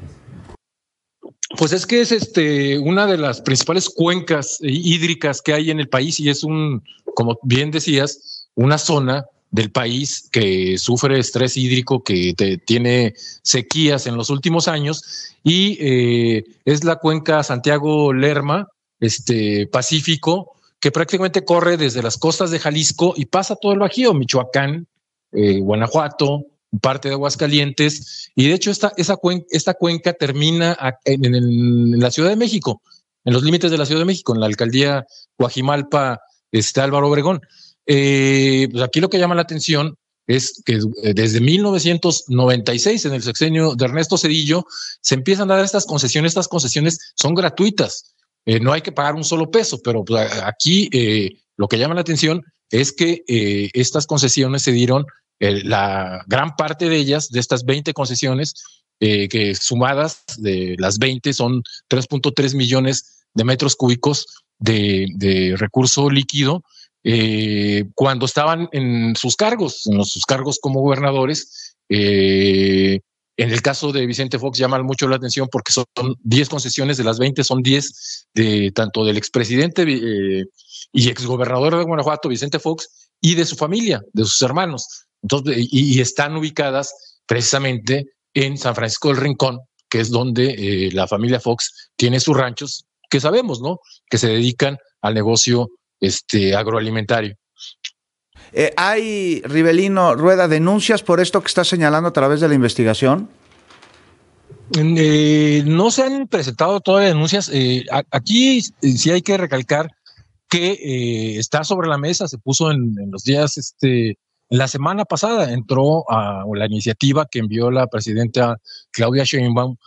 Pues es que es una de las principales cuencas hídricas que hay en el país y es como bien decías, una zona del país que sufre estrés hídrico, que tiene sequías en los últimos años y es la cuenca Santiago-Lerma, Pacífico, que prácticamente corre desde las costas de Jalisco y pasa todo el Bajío, Michoacán, Guanajuato, parte de Aguascalientes, y de hecho esta cuenca termina en la Ciudad de México, en los límites de la Ciudad de México, en la alcaldía Coajimalpa, Álvaro Obregón. Pues aquí lo que llama la atención es que desde 1996, en el sexenio de Ernesto Zedillo, se empiezan a dar estas concesiones. Estas concesiones son gratuitas, no hay que pagar un solo peso, pero pues, aquí lo que llama la atención es que estas concesiones se dieron, la gran parte de ellas, de estas 20 concesiones, que sumadas de las 20 son 3.3 millones de metros cúbicos de recurso líquido, cuando estaban en sus cargos como gobernadores. En el caso de Vicente Fox llama mucho la atención porque son 10 concesiones, de las 20 son 10 tanto del expresidente y exgobernador de Guanajuato, Vicente Fox, y de su familia, de sus hermanos. Entonces, y están ubicadas precisamente en San Francisco del Rincón, que es donde la familia Fox tiene sus ranchos, que sabemos, ¿no?, que se dedican al negocio agroalimentario. ¿Hay, Rivelino Rueda, denuncias por esto que estás señalando a través de la investigación? No se han presentado todavía denuncias. Aquí sí hay que recalcar que está sobre la mesa, se puso en los días, la semana pasada entró a la iniciativa que envió la presidenta Claudia Sheinbaum,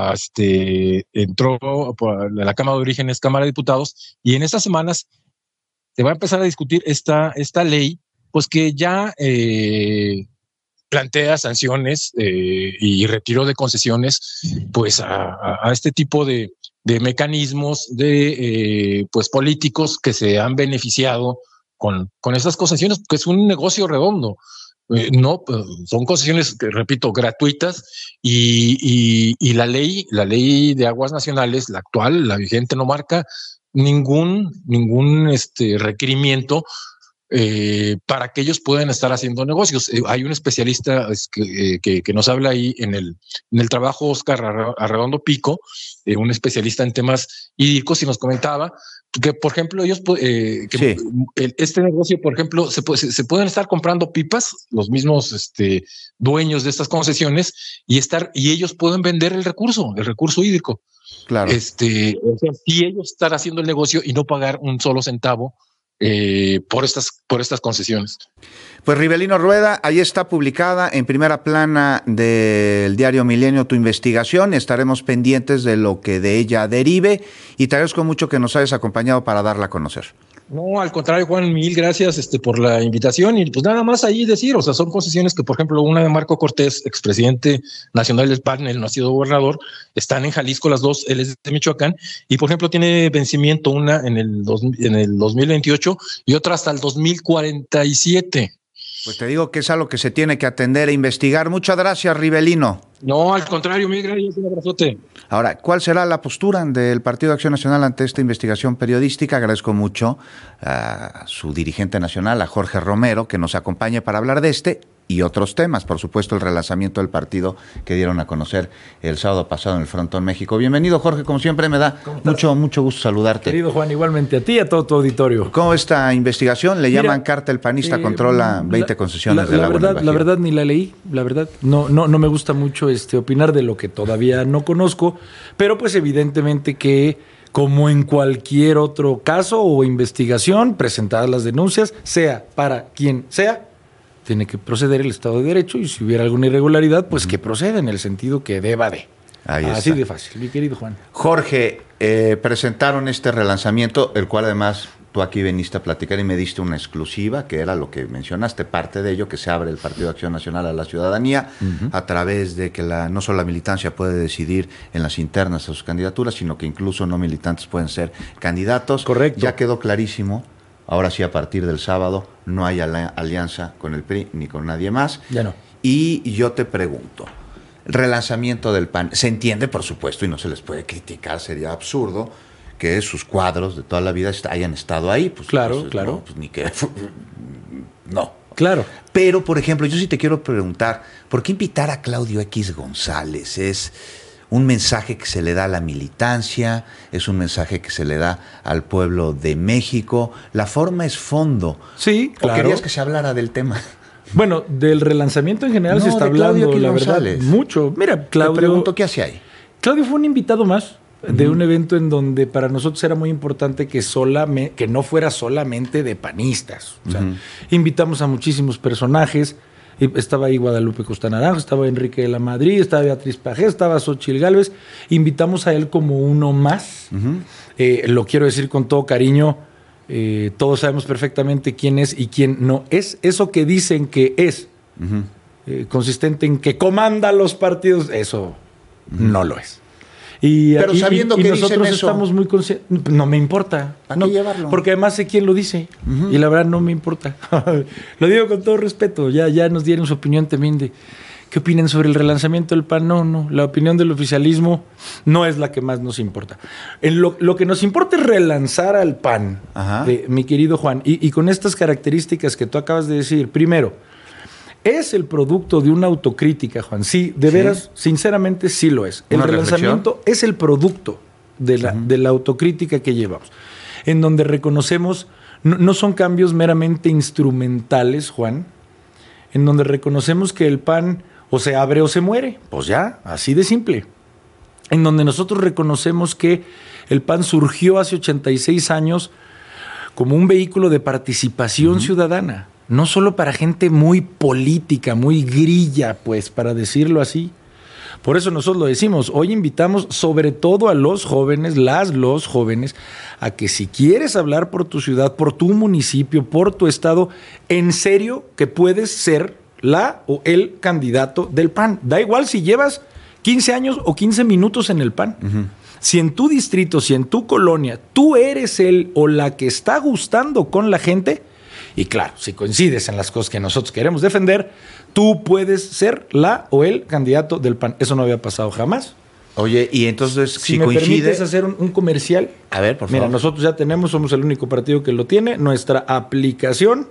entró por la Cámara de Orígenes, Cámara de Diputados, y en estas semanas se va a empezar a discutir esta ley, pues que ya plantea sanciones y retiro de concesiones, pues a este tipo de mecanismos pues políticos que se han beneficiado con estas concesiones, que es un negocio redondo. No, son concesiones, repito, gratuitas, y la ley de aguas nacionales, la actual, la vigente, no marca ningún requerimiento para que ellos puedan estar haciendo negocios. Hay un especialista que nos habla ahí en el trabajo, Oscar Arredondo Pico, un especialista en temas hídricos, y nos comentaba que, por ejemplo, ellos este negocio, por ejemplo, se pueden estar comprando pipas, los mismos dueños de estas concesiones, y ellos pueden vender el recurso hídrico. Claro. O sea, si ellos están haciendo el negocio y no pagar un solo centavo por estas concesiones. Pues Rivelino Rueda, ahí está publicada en primera plana del diario Milenio tu investigación. Estaremos pendientes de lo que de ella derive y te agradezco mucho que nos hayas acompañado para darla a conocer. No, al contrario, Juan, mil gracias por la invitación. Y pues nada más ahí decir, o sea, son concesiones que, por ejemplo, una de Marco Cortés, expresidente nacional del PAN, él no ha sido gobernador, están en Jalisco las dos, él es de Michoacán, y por ejemplo tiene vencimiento una en el 2028 y otra hasta el 2047. Pues te digo que es algo que se tiene que atender e investigar. Muchas gracias, Rivelino. No, al contrario, mil gracias, un abrazote. Ahora, ¿cuál será la postura del Partido de Acción Nacional ante esta investigación periodística? Agradezco mucho a su dirigente nacional, a Jorge Romero, que nos acompañe para hablar de este y otros temas. Por supuesto, el relanzamiento del partido que dieron a conocer el sábado pasado en el Frontón México. Bienvenido, Jorge, como siempre me da mucho gusto saludarte. Querido Juan, igualmente a ti y a todo tu auditorio. ¿Cómo esta investigación? Le llaman cártel panista, controla 20 concesiones del agua en el Bajío. La verdad ni la leí, la verdad. No me gusta mucho opinar de lo que todavía no conozco, pero pues evidentemente que como en cualquier otro caso o investigación, presentadas las denuncias, sea para quien sea, tiene que proceder el Estado de Derecho y si hubiera alguna irregularidad, pues que proceda en el sentido que deba de. Así de fácil, mi querido Juan. Jorge, presentaron este relanzamiento, el cual además tú aquí viniste a platicar y me diste una exclusiva, que era lo que mencionaste, parte de ello, que se abre el Partido de Acción Nacional a la ciudadanía a través de que no solo la militancia puede decidir en las internas a sus candidaturas, sino que incluso no militantes pueden ser candidatos. Correcto. Ya quedó clarísimo. Ahora sí, a partir del sábado, no hay alianza con el PRI ni con nadie más. Ya no. Y yo te pregunto, relanzamiento del PAN, se entiende, por supuesto, y no se les puede criticar, sería absurdo que sus cuadros de toda la vida hayan estado ahí. Pues, claro. No, pues, ni que... No. Claro. Pero, por ejemplo, yo sí te quiero preguntar, ¿por qué invitar a Claudio X González? ¿Es un mensaje que se le da a la militancia? ¿Es un mensaje que se le da al pueblo de México? ¿La forma es fondo? Sí, claro. ¿O querías que se hablara del tema? Bueno, del relanzamiento en general se está hablando, la verdad, mucho. Mira, Claudio... Te pregunto, ¿qué hace ahí? Claudio fue un invitado más de un evento en donde para nosotros era muy importante que no fuera solamente de panistas. O sea, invitamos a muchísimos personajes. Estaba ahí Guadalupe Costa Naranjo, estaba Enrique de la Madrid, estaba Beatriz Pajés, estaba Xóchitl Gálvez. Invitamos a él como uno más. Lo quiero decir con todo cariño. Todos sabemos perfectamente quién es y quién no es. Eso que dicen que es consistente en que comanda los partidos, eso no lo es. Pero sabiendo que nosotros dicen eso, estamos muy conscientes. No me importa. ¿Para qué llevarlo? Porque además sé quién lo dice. Y la verdad no me importa. Lo digo con todo respeto. Ya nos dieron su opinión también de qué opinan sobre el relanzamiento del PAN. No. La opinión del oficialismo no es la que más nos importa. Lo que nos importa es relanzar al PAN, mi querido Juan. Y con estas características que tú acabas de decir. Primero, es el producto de una autocrítica, Juan. Sí, de veras, sinceramente sí lo es. El relanzamiento es el producto de la autocrítica que llevamos, en donde reconocemos, no son cambios meramente instrumentales, Juan, en donde reconocemos que el PAN o se abre o se muere. Pues ya, así de simple. En donde nosotros reconocemos que el PAN surgió hace 86 años como un vehículo de participación ciudadana. No solo para gente muy política, muy grilla, pues, para decirlo así. Por eso nosotros lo decimos. Hoy invitamos sobre todo a los jóvenes, los jóvenes, a que si quieres hablar por tu ciudad, por tu municipio, por tu estado, en serio que puedes ser la o el candidato del PAN. Da igual si llevas 15 años o 15 minutos en el PAN. Si en tu distrito, si en tu colonia, tú eres el o la que está gustando con la gente. Y claro, si coincides en las cosas que nosotros queremos defender, tú puedes ser la o el candidato del PAN. Eso no había pasado jamás. Oye, y entonces, si me coincide... permites hacer un comercial. A ver, por favor. Mira, nosotros ya somos el único partido que lo tiene, nuestra aplicación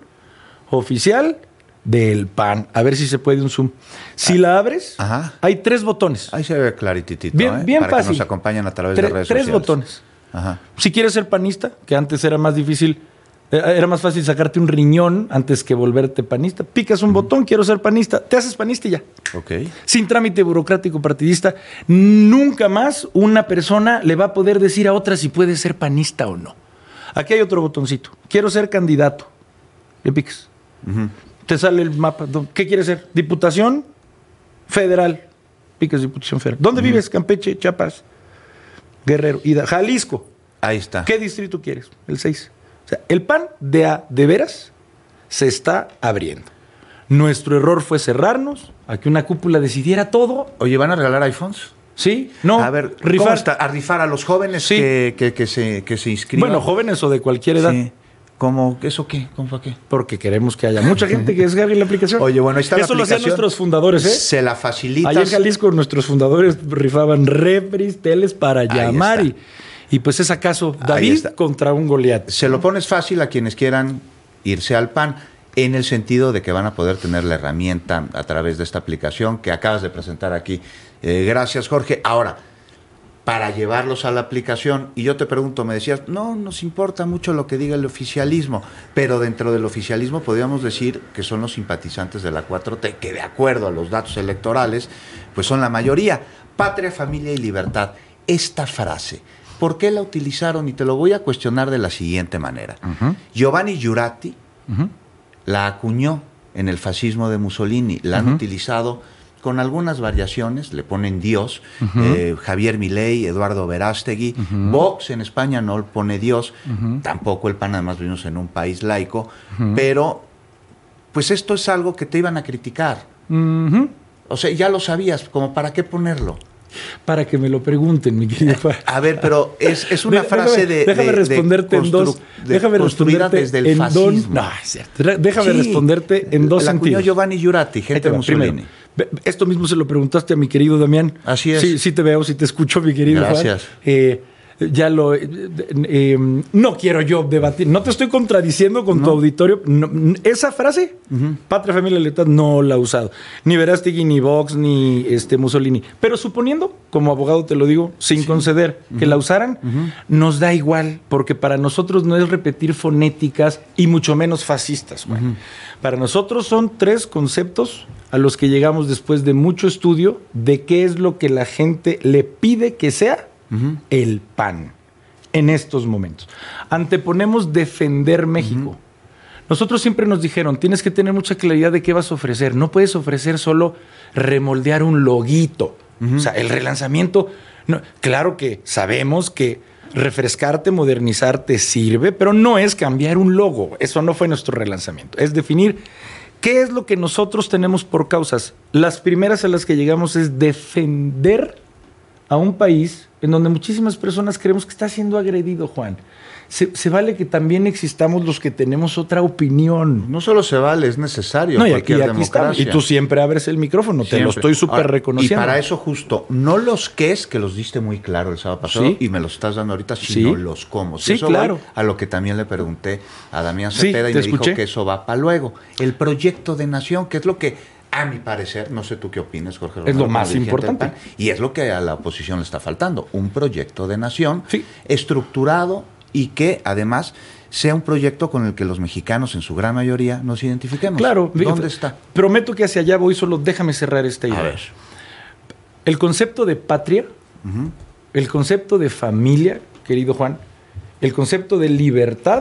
oficial del PAN. A ver si se puede un zoom. Si la abres, hay 3 botones. Ahí se ve clarititito, bien para fácil. Que nos acompañen a través de redes sociales. 3 botones. Si quieres ser panista, que antes era más difícil... Era más fácil sacarte un riñón antes que volverte panista. Picas un botón, quiero ser panista, te haces panista y ya. Sin trámite burocrático partidista, nunca más una persona le va a poder decir a otra si puede ser panista o no. Aquí hay otro botoncito. Quiero ser candidato. Le picas. Te sale el mapa. ¿Qué quieres ser? ¿Diputación? Federal. Picas Diputación Federal. ¿Dónde vives? Campeche, Chiapas, Guerrero, Jalisco. Ahí está. ¿Qué distrito quieres? El 6. O sea, el PAN de veras se está abriendo. Nuestro error fue cerrarnos a que una cúpula decidiera todo. Oye, ¿van a regalar iPhones? Sí, no. A ver, ¿a rifar a los jóvenes que se inscriban? Bueno, jóvenes o de cualquier edad. Sí. ¿Cómo? ¿Eso qué? ¿Cómo fue qué? Porque queremos que haya mucha gente que descargue la aplicación. Oye, bueno, ahí está la aplicación. Eso lo hacían nuestros fundadores, ¿eh? Se la facilitas. Allá en Jalisco nuestros fundadores rifaban refris, teles para llamar y pues es acaso David contra un Goliat. Se lo pones fácil a quienes quieran irse al PAN. en el sentido de que van a poder tener la herramienta a través de esta aplicación que acabas de presentar aquí. Gracias, Jorge. Ahora, para llevarlos a la aplicación, y yo te pregunto, me decías, no nos importa mucho lo que diga el oficialismo, pero dentro del oficialismo podríamos decir que son los simpatizantes de la 4T, que de acuerdo a los datos electorales, pues son la mayoría. Patria, familia y libertad. Esta frase, ¿por qué la utilizaron? Y te lo voy a cuestionar de la siguiente manera. Giovanni Giurati la acuñó en el fascismo de Mussolini, la han utilizado con algunas variaciones, le ponen Dios, Javier Milei, Eduardo Verástegui, Vox en España no pone Dios, tampoco el PAN, además vivimos en un país laico, pero pues esto es algo que te iban a criticar. O sea, ya lo sabías, como para qué ponerlo. Para que me lo pregunten, mi querido padre. A ver, pero es una frase déjame responderte en dos. Déjame construida responderte desde el fascismo. No, es cierto. Déjame responderte en dos sentidos. La acuñó Giovanni Giurati, gente de Mussolini. Primero, esto mismo se lo preguntaste a mi querido Damián. Así es. Sí te veo, sí te escucho, mi querido Gracias. Juan. Ya lo... no quiero yo debatir. No te estoy contradiciendo con tu auditorio. No, esa frase, Patria, Familia y Libertad, no la he usado. Ni Verástegui, ni Vox, ni Mussolini. Pero suponiendo, como abogado te lo digo, sin conceder, que la usaran, nos da igual, porque para nosotros no es repetir fonéticas y mucho menos fascistas. Para nosotros son 3 conceptos a los que llegamos después de mucho estudio de qué es lo que la gente le pide que sea el PAN en estos momentos. Anteponemos defender México. Nosotros siempre nos dijeron, tienes que tener mucha claridad de qué vas a ofrecer. No puedes ofrecer solo remoldear un loguito. O sea, el relanzamiento... No, claro que sabemos que refrescarte, modernizarte sirve, pero no es cambiar un logo. Eso no fue nuestro relanzamiento. Es definir qué es lo que nosotros tenemos por causas. Las primeras a las que llegamos es defender a un país en donde muchísimas personas creemos que está siendo agredido, Juan. Se vale que también existamos los que tenemos otra opinión. No solo se vale, es necesario. No, y aquí estamos. Y tú siempre abres el micrófono, siempre. Te lo estoy súper reconociendo. Y para eso justo, no los qués, que los diste muy claro el sábado pasado, y me los estás dando ahorita, sino los cómo. Sí, eso claro. A lo que también le pregunté a Damián Cepeda y me dijo que eso va para luego. El proyecto de nación, que es lo que... A mi parecer, no sé tú qué opinas, Jorge Romero, es lo más importante. Y es lo que a la oposición le está faltando. Un proyecto de nación estructurado y que además sea un proyecto con el que los mexicanos en su gran mayoría nos identifiquemos. Claro. ¿Dónde está? Prometo que hacia allá voy, solo déjame cerrar esta idea. A ver. El concepto de patria, el concepto de familia, querido Juan, el concepto de libertad,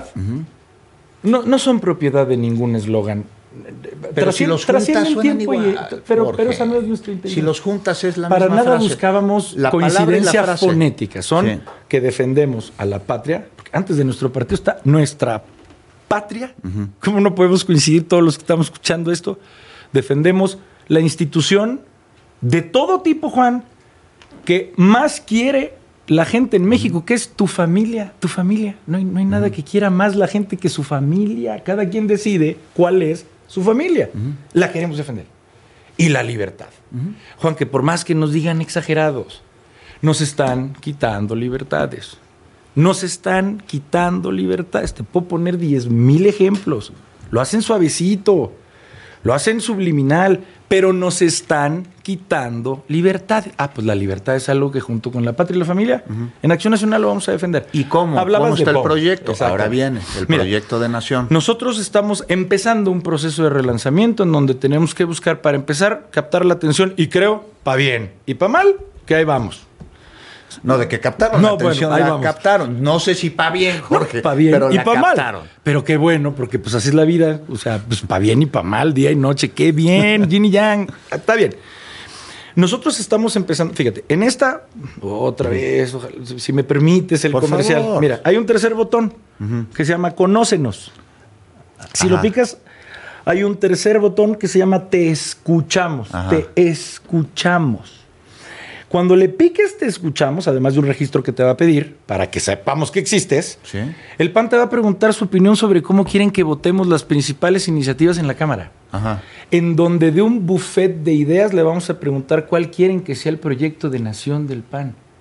no son propiedad de ningún eslogan. Pero si los juntas suenan igual, pero esa no es nuestra intención. Si los juntas es la Para misma nada frase. buscábamos la coincidencia fonética. Son que defendemos a la patria, porque antes de nuestro partido está nuestra patria. ¿Cómo no podemos coincidir todos los que estamos escuchando esto? Defendemos la institución de todo tipo, Juan, que más quiere la gente en México, que es tu familia. Tu familia. No hay nada que quiera más la gente que su familia. Cada quien decide cuál es su familia. La queremos defender. Y la libertad. Juan, que por más que nos digan exagerados, nos están quitando libertades. Nos están quitando libertades. Te puedo poner 10,000 ejemplos. Lo hacen suavecito, lo hacen subliminal, pero nos están quitando libertad. Pues la libertad es algo que junto con la patria y la familia, en Acción Nacional lo vamos a defender. ¿Y cómo? ¿Cómo está el proyecto? Ahora viene el proyecto de nación. Nosotros estamos empezando un proceso de relanzamiento en donde tenemos que buscar, para empezar, captar la atención, y creo, para bien y para mal, que ahí vamos. No, de que captaron la atención, la captaron. No sé si para bien, Jorge, para bien pero y la para captaron. Mal. Pero qué bueno, porque pues así es la vida. O sea, pues para bien y para mal, día y noche. Qué bien, yin y yang. Está bien. Nosotros estamos empezando, fíjate, en esta, otra vez, ojalá, si me permites el comercial. Favor. Mira, hay un tercer botón que se llama Conócenos. Si lo picas, hay un tercer botón que se llama Te Escuchamos. Te escuchamos. Cuando le piques Te Escuchamos, además de un registro que te va a pedir para que sepamos que existes, el PAN te va a preguntar su opinión sobre cómo quieren que votemos las principales iniciativas en la Cámara. En donde de un buffet de ideas le vamos a preguntar cuál quieren que sea el proyecto de nación del PAN.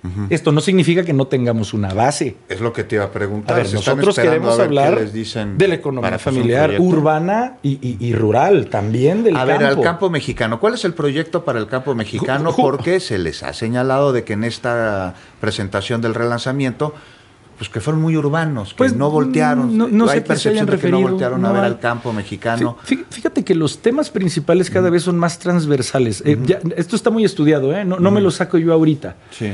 Esto no significa que no tengamos una base. Es lo que te iba a preguntar. A ver, nosotros queremos hablar de la economía familiar, urbana y rural, también del campo. A ver, al campo mexicano. ¿Cuál es el proyecto para el campo mexicano? Porque se les ha señalado de que en esta presentación del relanzamiento, pues que fueron muy urbanos, que no voltearon. No hay sé percepción de que no voltearon a ver al campo mexicano. Fíjate que los temas principales cada vez son más transversales. Esto está muy estudiado, no me lo saco yo ahorita. Sí.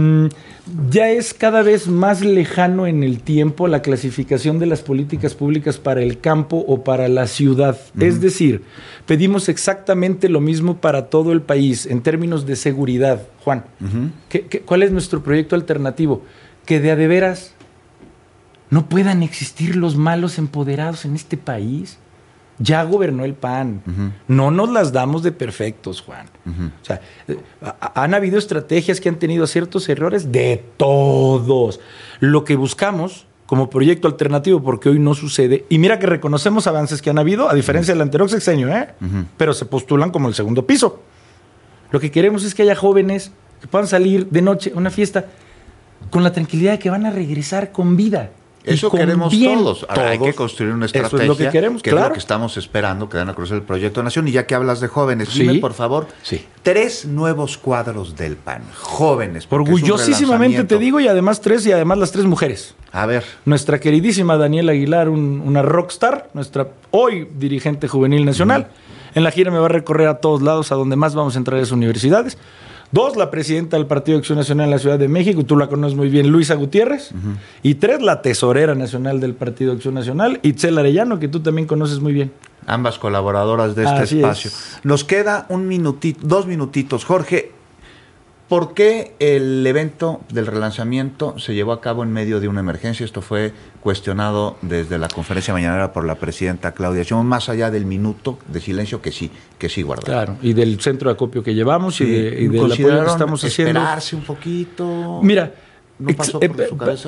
Ya es cada vez más lejano en el tiempo la clasificación de las políticas públicas para el campo o para la ciudad. Es decir, pedimos exactamente lo mismo para todo el país en términos de seguridad. Juan, ¿cuál es nuestro proyecto alternativo? Que de a de veras no puedan existir los malos empoderados en este país. Ya gobernó el PAN. No nos las damos de perfectos, Juan. O sea, han habido estrategias que han tenido ciertos errores de todos. Lo que buscamos como proyecto alternativo, porque hoy no sucede, y mira que reconocemos avances que han habido, a diferencia del anterior sexenio, pero se postulan como el segundo piso. Lo que queremos es que haya jóvenes que puedan salir de noche a una fiesta con la tranquilidad de que van a regresar con vida. Eso queremos todos. Ahora hay que construir una estrategia, eso es lo que queremos, que es lo que estamos esperando, que dan a conocer el Proyecto de Nación. Y ya que hablas de jóvenes, dime, por favor, 3 nuevos cuadros del PAN. Jóvenes. Orgullosísimamente te digo, y además las 3 mujeres. A ver. Nuestra queridísima Daniela Aguilar, una rockstar, nuestra hoy dirigente juvenil nacional. En la gira me va a recorrer a todos lados, a donde más vamos a entrar es universidades. 2, la presidenta del Partido de Acción Nacional en la Ciudad de México, y tú la conoces muy bien, Luisa Gutiérrez. Y 3, la tesorera nacional del Partido de Acción Nacional, Itzel Arellano, que tú también conoces muy bien. Ambas colaboradoras de este espacio. Nos queda 2 minutitos. Jorge, ¿por qué el evento del relanzamiento se llevó a cabo en medio de una emergencia? Esto fue cuestionado desde la conferencia mañanera por la presidenta Claudia Sheinbaum, más allá del minuto de silencio que sí guardaron. Claro, y del centro de acopio que llevamos y del apoyo que estamos haciendo. Esperarse un poquito. Mira, ¿no pasó por su cabeza?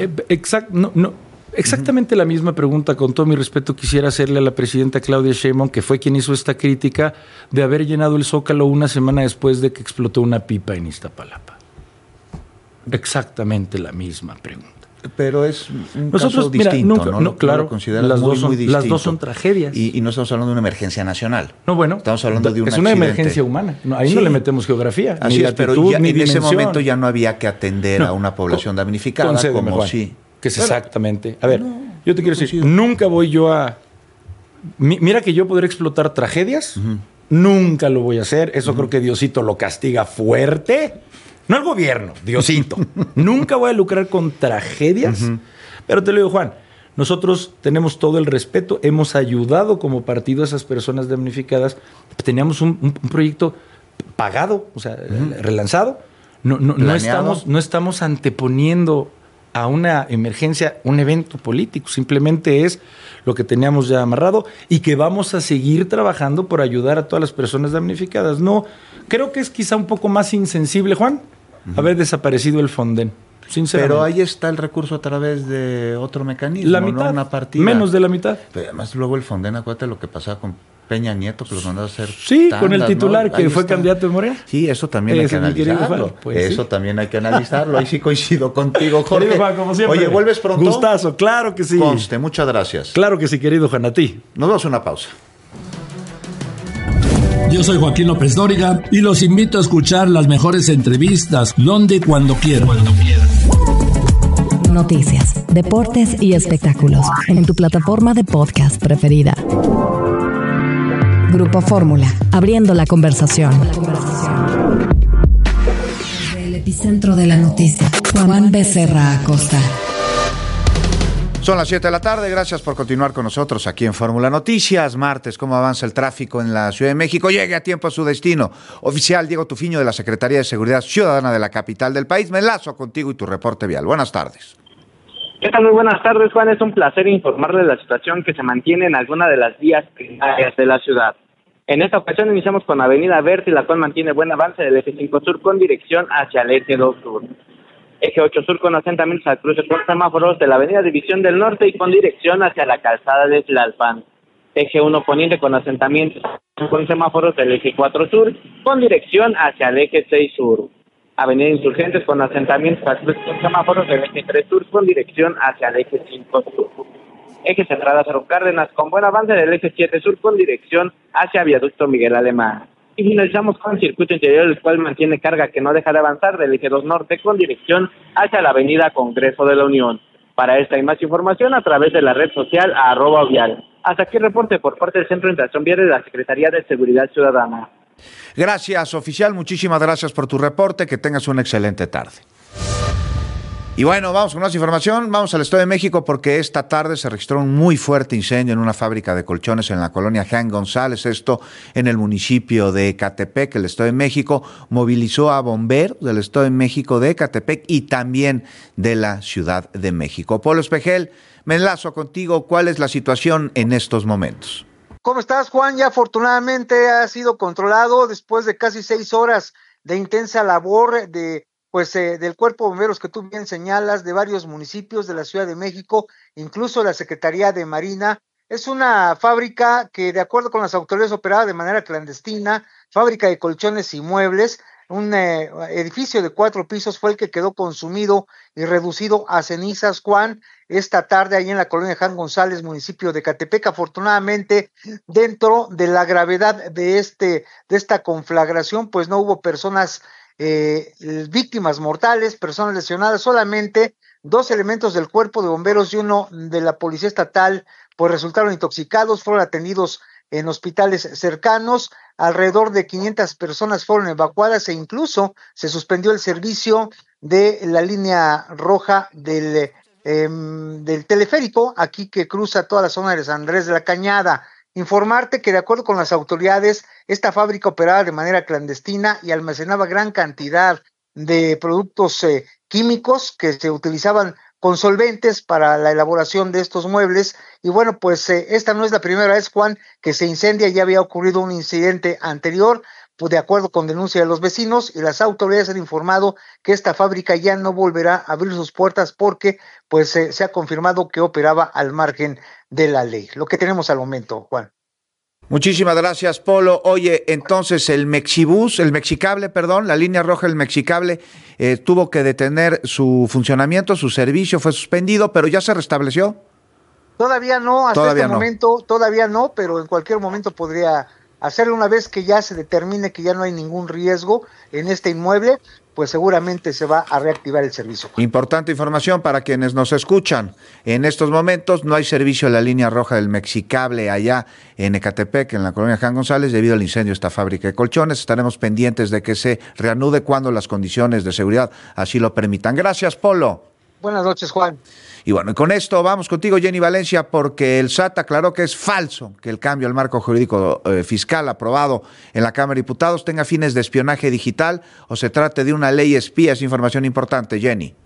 Exactamente la misma pregunta, con todo mi respeto, quisiera hacerle a la presidenta Claudia Sheinbaum, que fue quien hizo esta crítica de haber llenado el Zócalo una semana después de que explotó una pipa en Iztapalapa. Exactamente la misma pregunta. Pero es un caso distinto, ¿no? Claro, las dos son tragedias. Y no estamos hablando de una emergencia nacional. No, bueno. Estamos hablando de un accidente. Es una emergencia humana. Ahí no le metemos geografía. Así es, pero ya, en ese momento ya no había que atender a una población damnificada como que es exactamente. A ver, yo te quiero decir, nunca voy yo a... Mira que yo podré explotar tragedias, nunca lo voy a hacer. Eso creo que Diosito lo castiga fuerte. No el gobierno, Diosito. Nunca voy a lucrar con tragedias. Pero te lo digo, Juan, nosotros tenemos todo el respeto. Hemos ayudado como partido a esas personas damnificadas. Teníamos un proyecto pagado, o sea, relanzado. No estamos anteponiendo a una emergencia, un evento político. Simplemente es lo que teníamos ya amarrado y que vamos a seguir trabajando por ayudar a todas las personas damnificadas. No, creo que es quizá un poco más insensible, Juan, haber desaparecido el Fonden. Sinceramente. Pero ahí está el recurso a través de otro mecanismo, la mitad, ¿no? Una partida. Menos de la mitad. Pero además luego el Fonden, acuérdate lo que pasaba con Peña Nieto, que los mandaba a hacer tandas, con el titular, ¿no? Que fue candidato de Morena. Sí, eso también hay que analizarlo. Eso también hay que analizarlo. Ahí sí coincido contigo, Jorge. Querido Juan, como siempre. Oye, ¿vuelves pronto? Gustazo, claro que sí. Conste, muchas gracias. Claro que sí, querido Juan, a ti. Nos vamos a una pausa. Yo soy Joaquín López Dóriga y los invito a escuchar las mejores entrevistas donde y cuando quieran. Noticias, deportes y espectáculos en tu plataforma de podcast preferida. Grupo Fórmula, abriendo la conversación. Desde el epicentro de la noticia, Juan Becerra Acosta. Son las 7 de la tarde, gracias por continuar con nosotros aquí en Fórmula Noticias. Martes, ¿cómo avanza el tráfico en la Ciudad de México? Llegue a tiempo a su destino. Oficial Diego Tufiño de la Secretaría de Seguridad Ciudadana de la capital del país. Me enlazo contigo y tu reporte vial. Buenas tardes. ¿Qué tal? Muy buenas tardes, Juan. Es un placer informarle de la situación que se mantiene en alguna de las vías primarias de la ciudad. En esta ocasión iniciamos con Avenida Berti, la cual mantiene buen avance del eje 5 Sur con dirección hacia el eje 2 Sur. Eje 8 Sur con asentamientos al cruce con semáforos de la Avenida División del Norte y con dirección hacia la calzada de Tlalpan. Eje 1 Poniente con asentamientos con semáforos del eje 4 Sur con dirección hacia el eje 6 Sur. Avenida Insurgentes con asentamientos al cruce con semáforos del eje 3 sur con dirección hacia el eje 5 sur. Eje Central Lázaro Cárdenas con buen avance del eje 7 sur con dirección hacia Viaducto Miguel Alemán. Y finalizamos con el circuito interior, el cual mantiene carga que no deja de avanzar del eje 2 norte con dirección hacia la avenida Congreso de la Unión. Para esta y más información a través de la red social @vial. Hasta aquí el reporte por parte del Centro de Interacción Vial de la Secretaría de Seguridad Ciudadana. Gracias, oficial. Muchísimas gracias por tu reporte. Que tengas una excelente tarde. Y bueno, vamos con más información. Vamos al Estado de México porque esta tarde se registró un muy fuerte incendio en una fábrica de colchones en la colonia Jean González, esto en el municipio de Ecatepec. El Estado de México movilizó a bomberos del Estado de México, de Ecatepec y también de la Ciudad de México. Polo Espejel, me enlazo contigo. ¿Cuál es la situación en estos momentos? ¿Cómo estás, Juan? Ya afortunadamente ha sido controlado después de casi 6 horas de intensa labor del Cuerpo de Bomberos que tú bien señalas, de varios municipios de la Ciudad de México, incluso la Secretaría de Marina. Es una fábrica que, de acuerdo con las autoridades, operaba de manera clandestina, fábrica de colchones y muebles. Un edificio de 4 pisos fue el que quedó consumido y reducido a cenizas, Juan, esta tarde ahí en la colonia Jean González, municipio de Ecatepec. Afortunadamente, dentro de la gravedad de esta conflagración, pues no hubo personas víctimas mortales, personas lesionadas, solamente 2 elementos del Cuerpo de Bomberos y 1 de la Policía Estatal pues resultaron intoxicados, fueron atendidos en hospitales cercanos. Alrededor de 500 personas fueron evacuadas e incluso se suspendió el servicio de la línea roja del teleférico aquí que cruza toda la zona de San Andrés de la Cañada. Informarte que de acuerdo con las autoridades, esta fábrica operaba de manera clandestina y almacenaba gran cantidad de productos químicos que se utilizaban con solventes para la elaboración de estos muebles. Y bueno, pues esta no es la primera vez, Juan, que se incendia. Ya había ocurrido un incidente anterior, pues de acuerdo con denuncia de los vecinos, y las autoridades han informado que esta fábrica ya no volverá a abrir sus puertas porque pues se ha confirmado que operaba al margen de la ley. Lo que tenemos al momento, Juan. Muchísimas gracias, Polo. Oye, entonces el Mexicable, la línea roja del Mexicable tuvo que detener su funcionamiento, su servicio fue suspendido, pero ya se restableció. Todavía no, hasta este momento todavía no, pero en cualquier momento podría hacerlo una vez que ya se determine que ya no hay ningún riesgo en este inmueble, pues seguramente se va a reactivar el servicio. Importante información para quienes nos escuchan. En estos momentos no hay servicio en la línea roja del Mexicable allá en Ecatepec, en la colonia Jean González, debido al incendio de esta fábrica de colchones. Estaremos pendientes de que se reanude cuando las condiciones de seguridad así lo permitan. Gracias, Polo. Buenas noches, Juan. Y bueno, y con esto vamos contigo, Jenny Valencia, porque el SAT aclaró que es falso que el cambio al marco jurídico fiscal aprobado en la Cámara de Diputados tenga fines de espionaje digital o se trate de una ley espía. Es información importante, Jenny.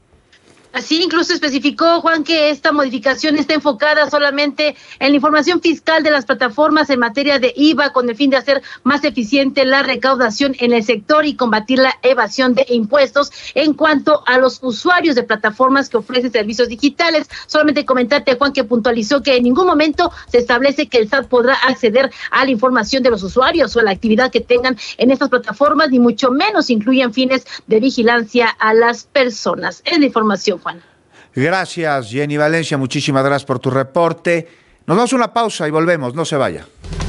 Así incluso especificó, Juan, que esta modificación está enfocada solamente en la información fiscal de las plataformas en materia de IVA con el fin de hacer más eficiente la recaudación en el sector y combatir la evasión de impuestos. En cuanto a los usuarios de plataformas que ofrecen servicios digitales, solamente comentarte, Juan, que puntualizó que en ningún momento se establece que el SAT podrá acceder a la información de los usuarios o a la actividad que tengan en estas plataformas, ni mucho menos incluyen fines de vigilancia a las personas. Es la información, Juan. Gracias, Jenny Valencia, muchísimas gracias por tu reporte. Nos damos una pausa y volvemos, no se vaya.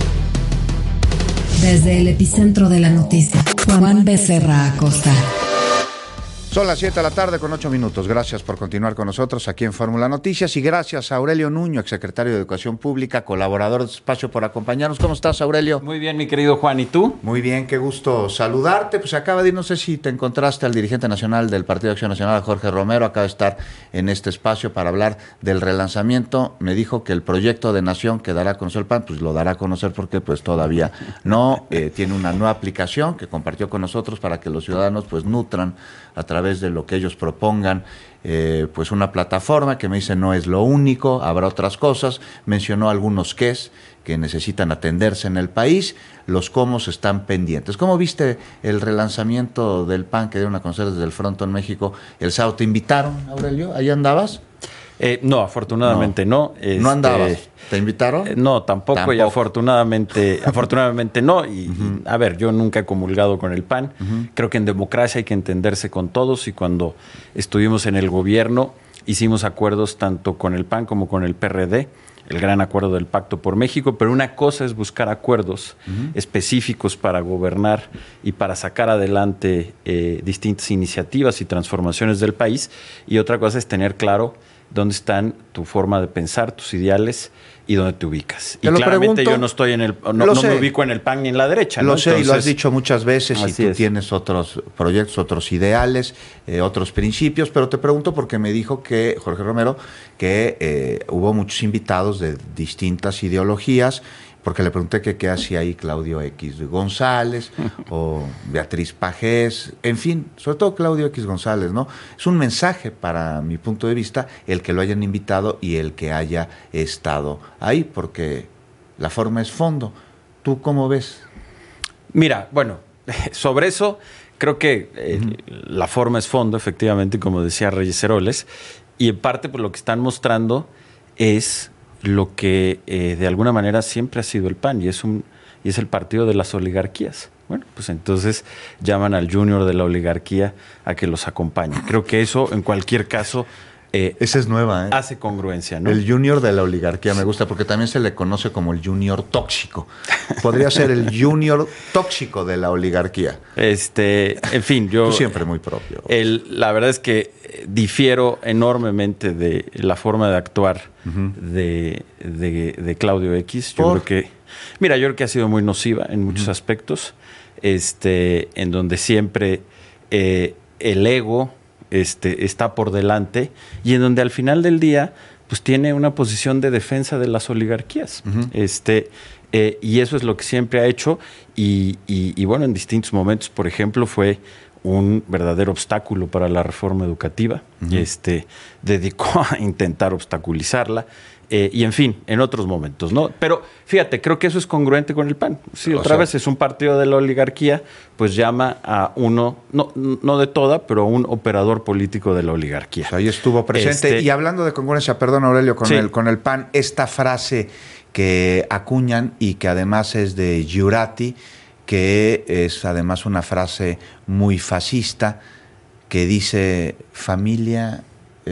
Desde el epicentro de la noticia, Juan Becerra Acosta. Son las 7 de la tarde con 8 minutos. Gracias por continuar con nosotros aquí en Fórmula Noticias y gracias a Aurelio Nuño, exsecretario de Educación Pública, colaborador de este espacio, por acompañarnos. ¿Cómo estás, Aurelio? Muy bien, mi querido Juan. ¿Y tú? Muy bien, qué gusto saludarte. Pues acaba de ir, no sé si te encontraste al dirigente nacional del Partido de Acción Nacional, Jorge Romero, acaba de estar en este espacio para hablar del relanzamiento. Me dijo que el proyecto de nación que dará a conocer el PAN, pues lo dará a conocer porque pues todavía no tiene una nueva aplicación que compartió con nosotros para que los ciudadanos pues nutran a través de lo que ellos propongan, pues una plataforma que me dice no es lo único, habrá otras cosas. Mencionó algunos qués que necesitan atenderse en el país, los cómo están pendientes. ¿Cómo viste el relanzamiento del PAN que dieron a conocer desde el Frontón México el sábado? ¿Te invitaron, Aurelio? ¿Ahí andabas? No, afortunadamente no. ¿No andabas? ¿Te invitaron? No, tampoco. Y afortunadamente no. Y a ver, yo nunca he comulgado con el PAN. Creo que en democracia hay que entenderse con todos, y cuando estuvimos en el gobierno hicimos acuerdos tanto con el PAN como con el PRD, el gran acuerdo del Pacto por México, pero una cosa es buscar acuerdos específicos para gobernar y para sacar adelante distintas iniciativas y transformaciones del país, y otra cosa es tener claro dónde están tu forma de pensar, tus ideales y dónde te ubicas. Y claramente yo no estoy en no me ubico en el PAN ni en la derecha. Lo sé, y lo has dicho muchas veces, y tú tienes otros proyectos, otros ideales, otros principios, pero te pregunto porque me dijo que Jorge Romero que hubo muchos invitados de distintas ideologías, porque le pregunté que qué hacía ahí Claudio X González o Beatriz Pajés, en fin, sobre todo Claudio X González, ¿no? Es un mensaje para mi punto de vista el que lo hayan invitado y el que haya estado ahí, porque la forma es fondo. ¿Tú cómo ves? Mira, bueno, sobre eso creo que la forma es fondo, efectivamente, como decía Reyes Heroles, y en parte por lo que están mostrando es lo que de alguna manera siempre ha sido el PAN, y es el partido de las oligarquías. Bueno, pues entonces llaman al junior de la oligarquía a que los acompañe. Creo que eso, en cualquier caso, esa es nueva, hace congruencia, ¿no? El junior de la oligarquía me gusta, porque también se le conoce como el junior tóxico. Podría ser el junior tóxico de la oligarquía. En fin, yo... Tú siempre muy propio. La verdad es que difiero enormemente de la forma de actuar de Claudio X. Yo creo que ha sido muy nociva en muchos aspectos, en donde siempre el ego está por delante, y en donde al final del día pues tiene una posición de defensa de las oligarquías. Y eso es lo que siempre ha hecho, y bueno, en distintos momentos, por ejemplo, fue un verdadero obstáculo para la reforma educativa. Dedicó a intentar obstaculizarla, y en fin, en otros momentos, ¿no? Pero fíjate, creo que eso es congruente con el PAN. Sí, otra vez es un partido de la oligarquía, pues llama a uno, no de toda, pero a un operador político de la oligarquía. Ahí estuvo presente. Y hablando de congruencia, perdón, Aurelio, con el PAN, esta frase que acuñan y que además es de Giurati, que es además una frase muy fascista, que dice familia,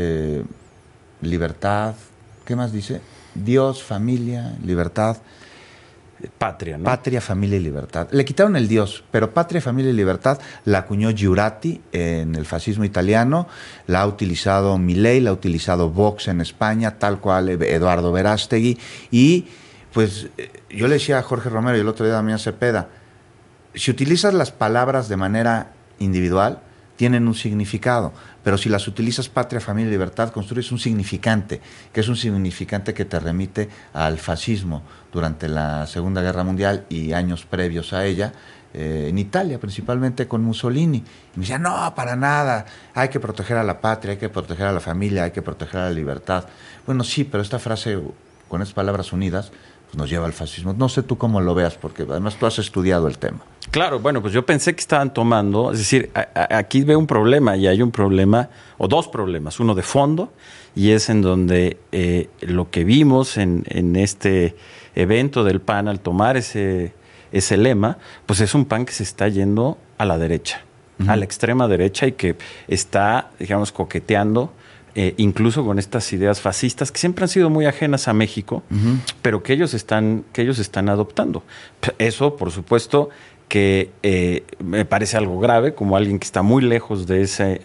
libertad, ¿qué más dice? Dios, familia, libertad. Patria, ¿no? Patria, familia y libertad. Le quitaron el Dios, pero patria, familia y libertad la acuñó Giurati en el fascismo italiano, la ha utilizado Milei, la ha utilizado Vox en España, tal cual Eduardo Verástegui, y pues yo le decía a Jorge Romero y el otro día a Damián Cepeda, si utilizas las palabras de manera individual, tienen un significado, pero si las utilizas patria, familia y libertad, construyes un significante, que es un significante que te remite al fascismo durante la Segunda Guerra Mundial y años previos a ella, en Italia, principalmente con Mussolini. Y me decía, no, para nada, hay que proteger a la patria, hay que proteger a la familia, hay que proteger a la libertad. Bueno, sí, pero esta frase, con estas palabras unidas, pues nos lleva al fascismo. No sé tú cómo lo veas, porque además tú has estudiado el tema. Claro, bueno, pues yo pensé que estaban tomando, es decir, aquí veo un problema, y hay un problema, o dos problemas, uno de fondo, y es en donde lo que vimos en este evento del PAN al tomar ese lema, pues es un PAN que se está yendo a la derecha, a la extrema derecha, y que está, digamos, coqueteando incluso con estas ideas fascistas que siempre han sido muy ajenas a México, pero que ellos están adoptando. Eso, por supuesto, que me parece algo grave, como alguien que está muy lejos de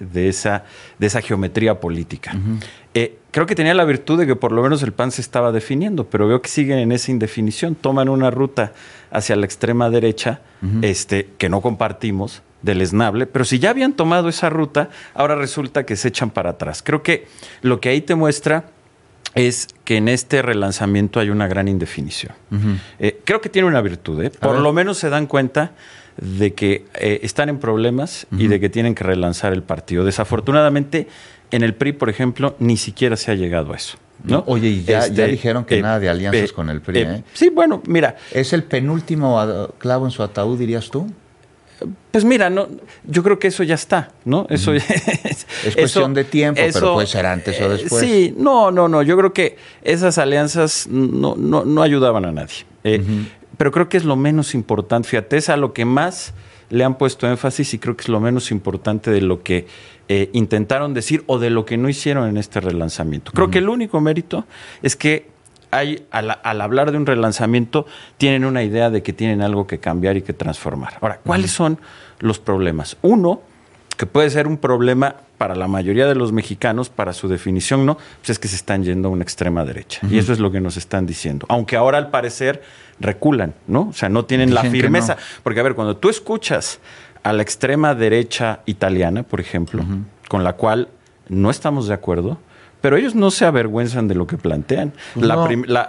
esa geometría política. Creo que tenía la virtud de que por lo menos el PAN se estaba definiendo, pero veo que siguen en esa indefinición. Toman una ruta hacia la extrema derecha, que no compartimos, deleznable, pero si ya habían tomado esa ruta, ahora resulta que se echan para atrás. Creo que lo que ahí te muestra es que en este relanzamiento hay una gran indefinición. Creo que tiene una virtud, por lo menos se dan cuenta de que están en problemas y de que tienen que relanzar el partido. Desafortunadamente, en el PRI, por ejemplo, ni siquiera se ha llegado a eso, ¿no? Oye, y ya dijeron que nada de alianzas con el PRI, Sí, bueno, mira. ¿Es el penúltimo clavo en su ataúd, dirías tú? Pues mira, no, yo creo que eso ya está, ¿no? Eso es cuestión de tiempo, pero puede ser antes o después. Sí, no. Yo creo que esas alianzas no ayudaban a nadie. Pero creo que es lo menos importante. Fíjate, es a lo que más le han puesto énfasis y creo que es lo menos importante de lo que intentaron decir o de lo que no hicieron en este relanzamiento. Creo que el único mérito es que al hablar de un relanzamiento, tienen una idea de que tienen algo que cambiar y que transformar. Ahora, ¿cuáles son los problemas? Uno, que puede ser un problema para la mayoría de los mexicanos, para su definición, ¿no? Pues es que se están yendo a una extrema derecha. Y eso es lo que nos están diciendo. Aunque ahora, al parecer, reculan, ¿no? O sea, no tienen Dicen la firmeza. no. Porque, a ver, cuando tú escuchas a la extrema derecha italiana, por ejemplo, con la cual no estamos de acuerdo, pero ellos no se avergüenzan de lo que plantean. No.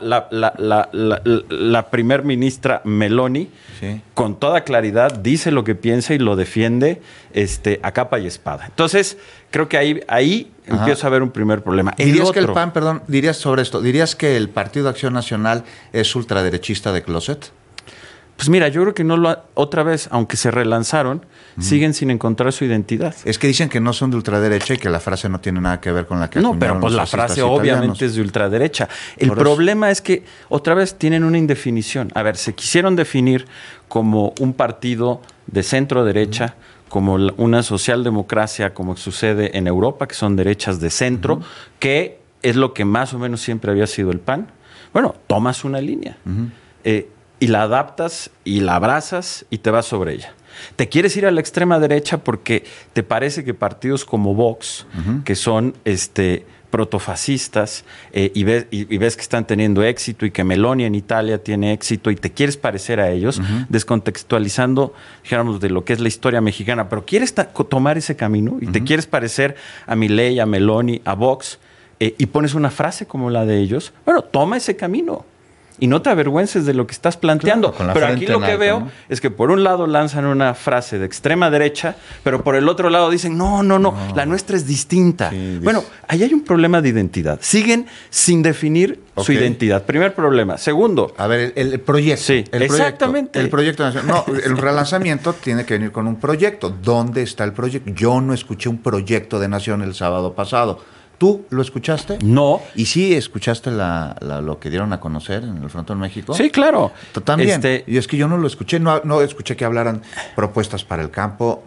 La primer ministra Meloni, con toda claridad, dice lo que piensa y lo defiende a capa y espada. Entonces, creo que ahí empieza a haber un primer problema. ¿Dirías que el PAN, dirías sobre esto, dirías que el Partido Acción Nacional es ultraderechista de closet? Pues mira, yo creo que otra vez, aunque se relanzaron, siguen sin encontrar su identidad. Es que dicen que no son de ultraderecha y que la frase no tiene nada que ver con la que no, pero pues la frase obviamente es de ultraderecha. El problema es que otra vez tienen una indefinición. A ver, se quisieron definir como un partido de centro derecha, como una socialdemocracia, como sucede en Europa, que son derechas de centro, que es lo que más o menos siempre había sido el PAN. Bueno, tomas una línea. Y la adaptas y la abrazas y te vas sobre ella. Te quieres ir a la extrema derecha porque te parece que partidos como Vox, que son protofascistas, y ves que están teniendo éxito y que Meloni en Italia tiene éxito y te quieres parecer a ellos, descontextualizando, dijéramos, de lo que es la historia mexicana, pero quieres tomar ese camino y te quieres parecer a Milei, a Meloni, a Vox, y pones una frase como la de ellos, bueno, toma ese camino. Y no te avergüences de lo que estás planteando. Claro, pero aquí lo que veo es que por un lado lanzan una frase de extrema derecha, pero por el otro lado dicen, no, la nuestra es distinta. Sí, bueno, ahí hay un problema de identidad. Siguen sin definir su identidad. Primer problema. Segundo. A ver, el proyecto. Sí, exactamente. El proyecto nacional. No, el relanzamiento tiene que venir con un proyecto. ¿Dónde está el proyecto? Yo no escuché un proyecto de nación el sábado pasado. ¿Tú lo escuchaste? No. ¿Y sí escuchaste lo que dieron a conocer en el Frontón México? Sí, claro. También. Y es que yo no lo escuché, no escuché que hablaran propuestas para el campo,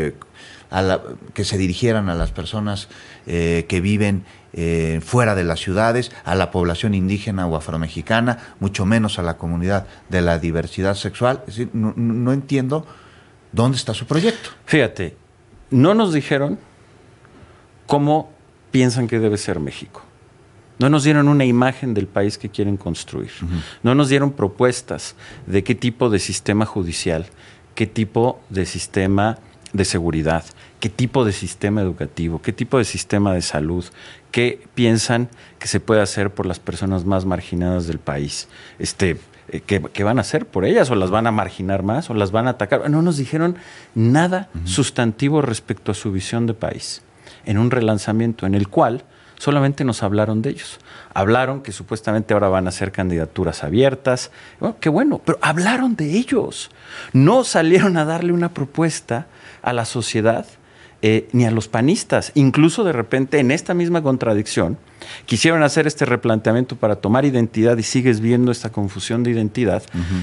que se dirigieran a las personas que viven fuera de las ciudades, a la población indígena o afromexicana, mucho menos a la comunidad de la diversidad sexual. Es decir, no entiendo dónde está su proyecto. Fíjate, no nos dijeron cómo piensan que debe ser México. No nos dieron una imagen del país que quieren construir. No nos dieron propuestas de qué tipo de sistema judicial, qué tipo de sistema de seguridad, qué tipo de sistema educativo, qué tipo de sistema de salud, qué piensan que se puede hacer por las personas más marginadas del país. ¿Qué van a hacer por ellas? ¿O las van a marginar más? ¿O las van a atacar? No nos dijeron nada sustantivo respecto a su visión de país, en un relanzamiento en el cual solamente nos hablaron de ellos. Hablaron que supuestamente ahora van a ser candidaturas abiertas. Bueno, qué bueno, pero hablaron de ellos. No salieron a darle una propuesta a la sociedad ni a los panistas. Incluso de repente en esta misma contradicción quisieron hacer este replanteamiento para tomar identidad y sigues viendo esta confusión de identidad.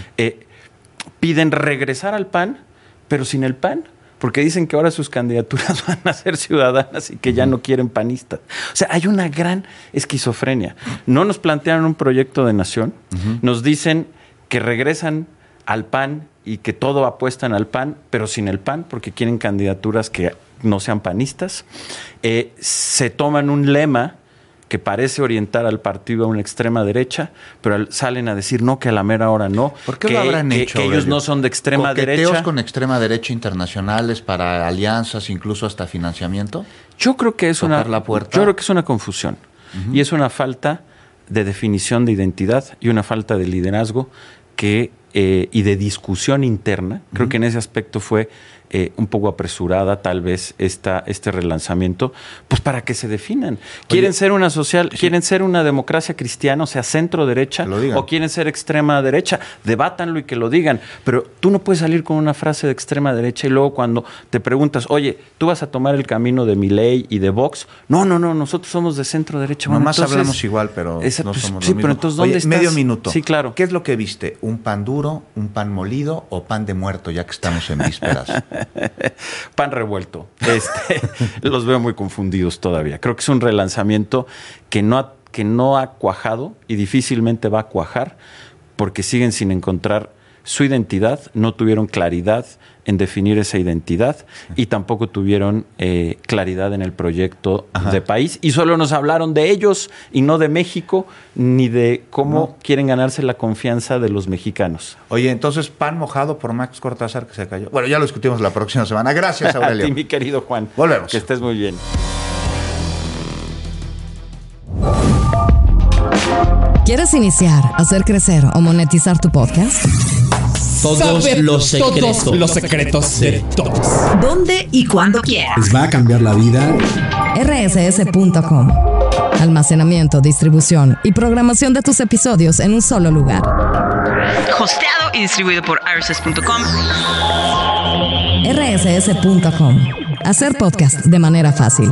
Piden regresar al PAN, pero sin el PAN. Porque dicen que ahora sus candidaturas van a ser ciudadanas y que ya no quieren panistas. O sea, hay una gran esquizofrenia. No nos plantearon un proyecto de nación. Nos dicen que regresan al PAN y que todo apuestan al PAN, pero sin el PAN, porque quieren candidaturas que no sean panistas. Se toman un lema que parece orientar al partido a una extrema derecha, pero salen a decir no, que a la mera hora no. ¿Por qué lo habrán hecho? Que ellos no son de extrema derecha. ¿Con extrema derecha internacionales para alianzas, incluso hasta financiamiento? Yo creo que es una confusión y es una falta de definición de identidad y una falta de liderazgo que y de discusión interna. Creo que en ese aspecto fue un poco apresurada tal vez este relanzamiento, pues para que se definan. ¿Quieren ser una social, quieren ser una democracia cristiana, o sea, centro derecha, o quieren ser extrema derecha? Debátanlo y que lo digan, pero tú no puedes salir con una frase de extrema derecha y luego cuando te preguntas, oye, ¿tú vas a tomar el camino de Milei y de Vox? No, nosotros somos de centro derecha. Bueno, más hablamos igual, pero no somos lo mismo. Pero entonces, ¿dónde estás? Medio minuto. Sí, claro. ¿Qué es lo que viste? ¿Un pan duro, un pan molido o pan de muerto, ya que estamos en vísperas? Pan revuelto. Los veo muy confundidos todavía. Creo que es un relanzamiento que no ha cuajado y difícilmente va a cuajar porque siguen sin encontrar su identidad, no tuvieron claridad en definir esa identidad y tampoco tuvieron claridad en el proyecto de país y solo nos hablaron de ellos y no de México ni de cómo quieren ganarse la confianza de los mexicanos. Oye, entonces pan mojado por Max Cortázar que se cayó. Bueno, ya lo discutimos la próxima semana. Gracias, Aurelio. A ti, mi querido Juan. Volvemos. Que estés muy bien. ¿Quieres iniciar, hacer crecer o monetizar tu podcast? Todos los secretos de todos. ¿Dónde y cuándo quieras? ¿Les va a cambiar la vida? rss.com. Almacenamiento, distribución y programación de tus episodios en un solo lugar. Hosteado y distribuido por rss.com. rss.com. Hacer podcast de manera fácil.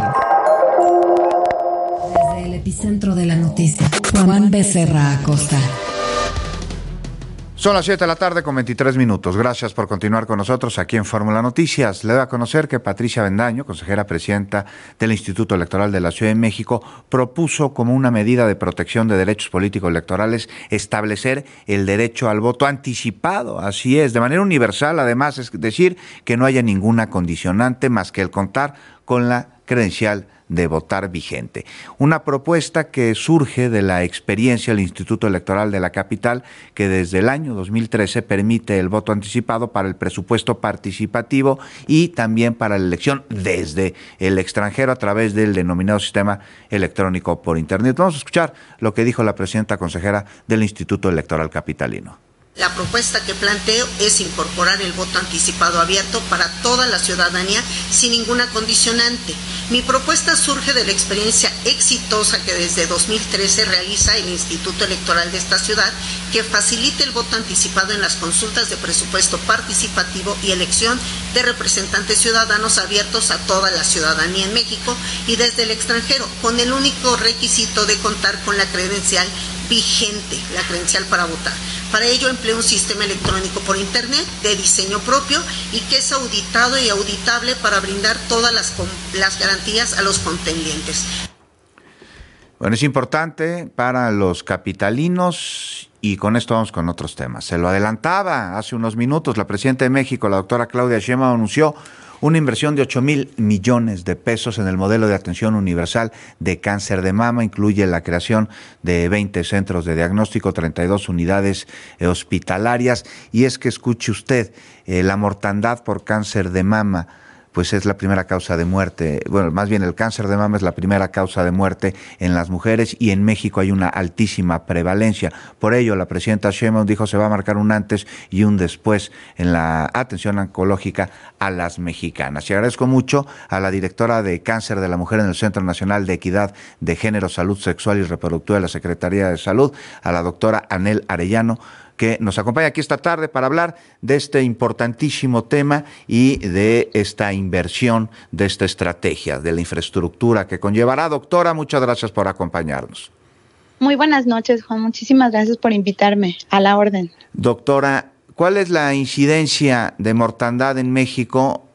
Desde el epicentro de la noticia, Juan Becerra Acosta. Son las 7 de la tarde con 23 minutos. Gracias por continuar con nosotros aquí en Fórmula Noticias. Le doy a conocer que Patricia Bendaño, consejera presidenta del Instituto Electoral de la Ciudad de México, propuso como una medida de protección de derechos políticos electorales establecer el derecho al voto anticipado. Así es, de manera universal, además, es decir, que no haya ninguna condicionante más que el contar con la credencial de votar vigente. Una propuesta que surge de la experiencia del Instituto Electoral de la capital, que desde el año 2013 permite el voto anticipado para el presupuesto participativo y también para la elección desde el extranjero a través del denominado sistema electrónico por Internet. Vamos a escuchar lo que dijo la presidenta consejera del Instituto Electoral capitalino. La propuesta que planteo es incorporar el voto anticipado abierto para toda la ciudadanía sin ninguna condicionante. Mi propuesta surge de la experiencia exitosa que desde 2013 realiza el Instituto Electoral de esta ciudad, que facilite el voto anticipado en las consultas de presupuesto participativo y elección de representantes ciudadanos abiertos a toda la ciudadanía en México y desde el extranjero, con el único requisito de contar con la credencial vigente, la credencial para votar. Para ello empleo un sistema electrónico por Internet de diseño propio y que es auditado y auditable para brindar todas las garantías a los contendientes. Bueno, es importante para los capitalinos y con esto vamos con otros temas. Se lo adelantaba hace unos minutos, la presidenta de México, la doctora Claudia Sheinbaum, anunció una inversión de 8,000 millones de pesos en el modelo de atención universal de cáncer de mama. Incluye la creación de 20 centros de diagnóstico, 32 unidades hospitalarias. Y es que escuche usted, la mortandad por cáncer de mama pues es la primera causa de muerte, bueno, más bien el cáncer de mama es la primera causa de muerte en las mujeres y en México hay una altísima prevalencia. Por ello, la presidenta Sheinbaum dijo se va a marcar un antes y un después en la atención oncológica a las mexicanas. Y agradezco mucho a la directora de Cáncer de la Mujer en el Centro Nacional de Equidad de Género, Salud Sexual y Reproductiva de la Secretaría de Salud, a la doctora Anel Arellano, que nos acompaña aquí esta tarde para hablar de este importantísimo tema y de esta inversión, de esta estrategia, de la infraestructura que conllevará. Doctora, muchas gracias por acompañarnos. Muy buenas noches, Juan. Muchísimas gracias por invitarme. A la orden. Doctora, ¿cuál es la incidencia de mortandad en México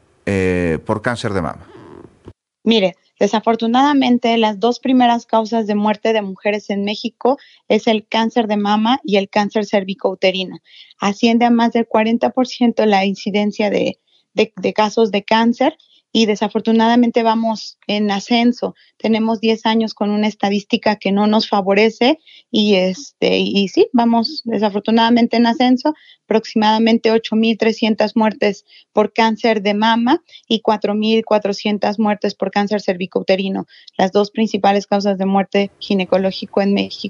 por cáncer de mama? Mire, desafortunadamente las dos primeras causas de muerte de mujeres en México es el cáncer de mama y el cáncer cervicouterino. Asciende a más del 40% la incidencia de casos de cáncer y desafortunadamente vamos en ascenso. Tenemos 10 años con una estadística que no nos favorece y sí, vamos desafortunadamente en ascenso, aproximadamente 8,300 muertes por cáncer de mama y 4,400 muertes por cáncer cervicouterino, las dos principales causas de muerte ginecológico en México.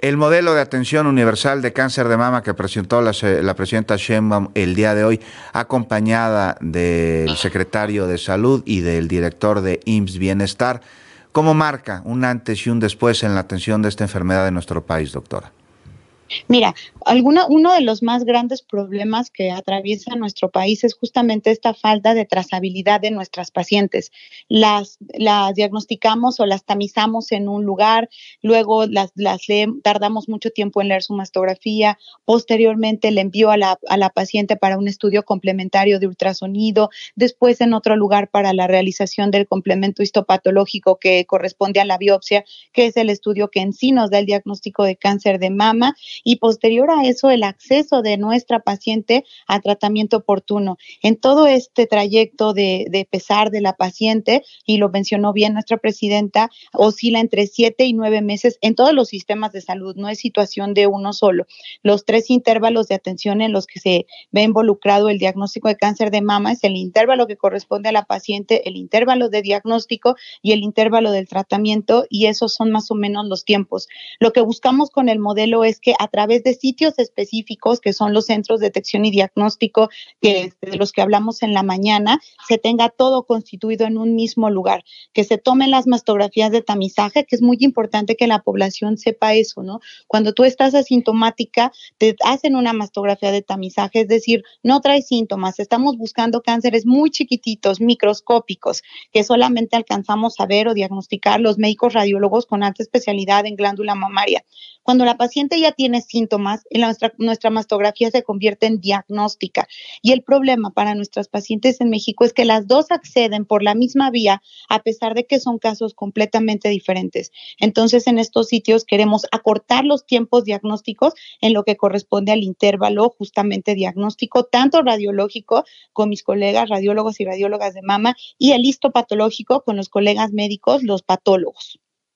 El modelo de atención universal de cáncer de mama que presentó la presidenta Sheinbaum el día de hoy, acompañada del secretario de Salud y del director de IMSS Bienestar, ¿cómo marca un antes y un después en la atención de esta enfermedad en nuestro país, doctora? Mira, uno de los más grandes problemas que atraviesa nuestro país es justamente esta falta de trazabilidad de nuestras pacientes. Las diagnosticamos o las tamizamos en un lugar, luego tardamos mucho tiempo en leer su mastografía, posteriormente le envío a la paciente para un estudio complementario de ultrasonido, después en otro lugar para la realización del complemento histopatológico que corresponde a la biopsia, que es el estudio que en sí nos da el diagnóstico de cáncer de mama, y posterior a eso el acceso de nuestra paciente a tratamiento oportuno. En todo este trayecto de pesar de la paciente, y lo mencionó bien nuestra presidenta, oscila entre 7 y 9 meses en todos los sistemas de salud, no es situación de uno solo. Los 3 intervalos de atención en los que se ve involucrado el diagnóstico de cáncer de mama es el intervalo que corresponde a la paciente, el intervalo de diagnóstico y el intervalo del tratamiento, y esos son más o menos los tiempos. Lo que buscamos con el modelo es que a través de sitios específicos, que son los centros de detección y diagnóstico, de los que hablamos en la mañana, se tenga todo constituido en un mismo lugar, que se tomen las mastografías de tamizaje, que es muy importante que la población sepa eso, ¿no? Cuando tú estás asintomática, te hacen una mastografía de tamizaje, es decir, no traes síntomas, estamos buscando cánceres muy chiquititos, microscópicos, que solamente alcanzamos a ver o diagnosticar los médicos radiólogos con alta especialidad en glándula mamaria. Cuando la paciente ya tiene síntomas, nuestra mastografía se convierte en diagnóstica. Y el problema para nuestras pacientes en México es que las dos acceden por la misma vía, a pesar de que son casos completamente diferentes. Entonces, en estos sitios queremos acortar los tiempos diagnósticos en lo que corresponde al intervalo justamente diagnóstico, tanto radiológico con mis colegas radiólogos y radiólogas de mama, y el histopatológico con los colegas médicos, los patólogos.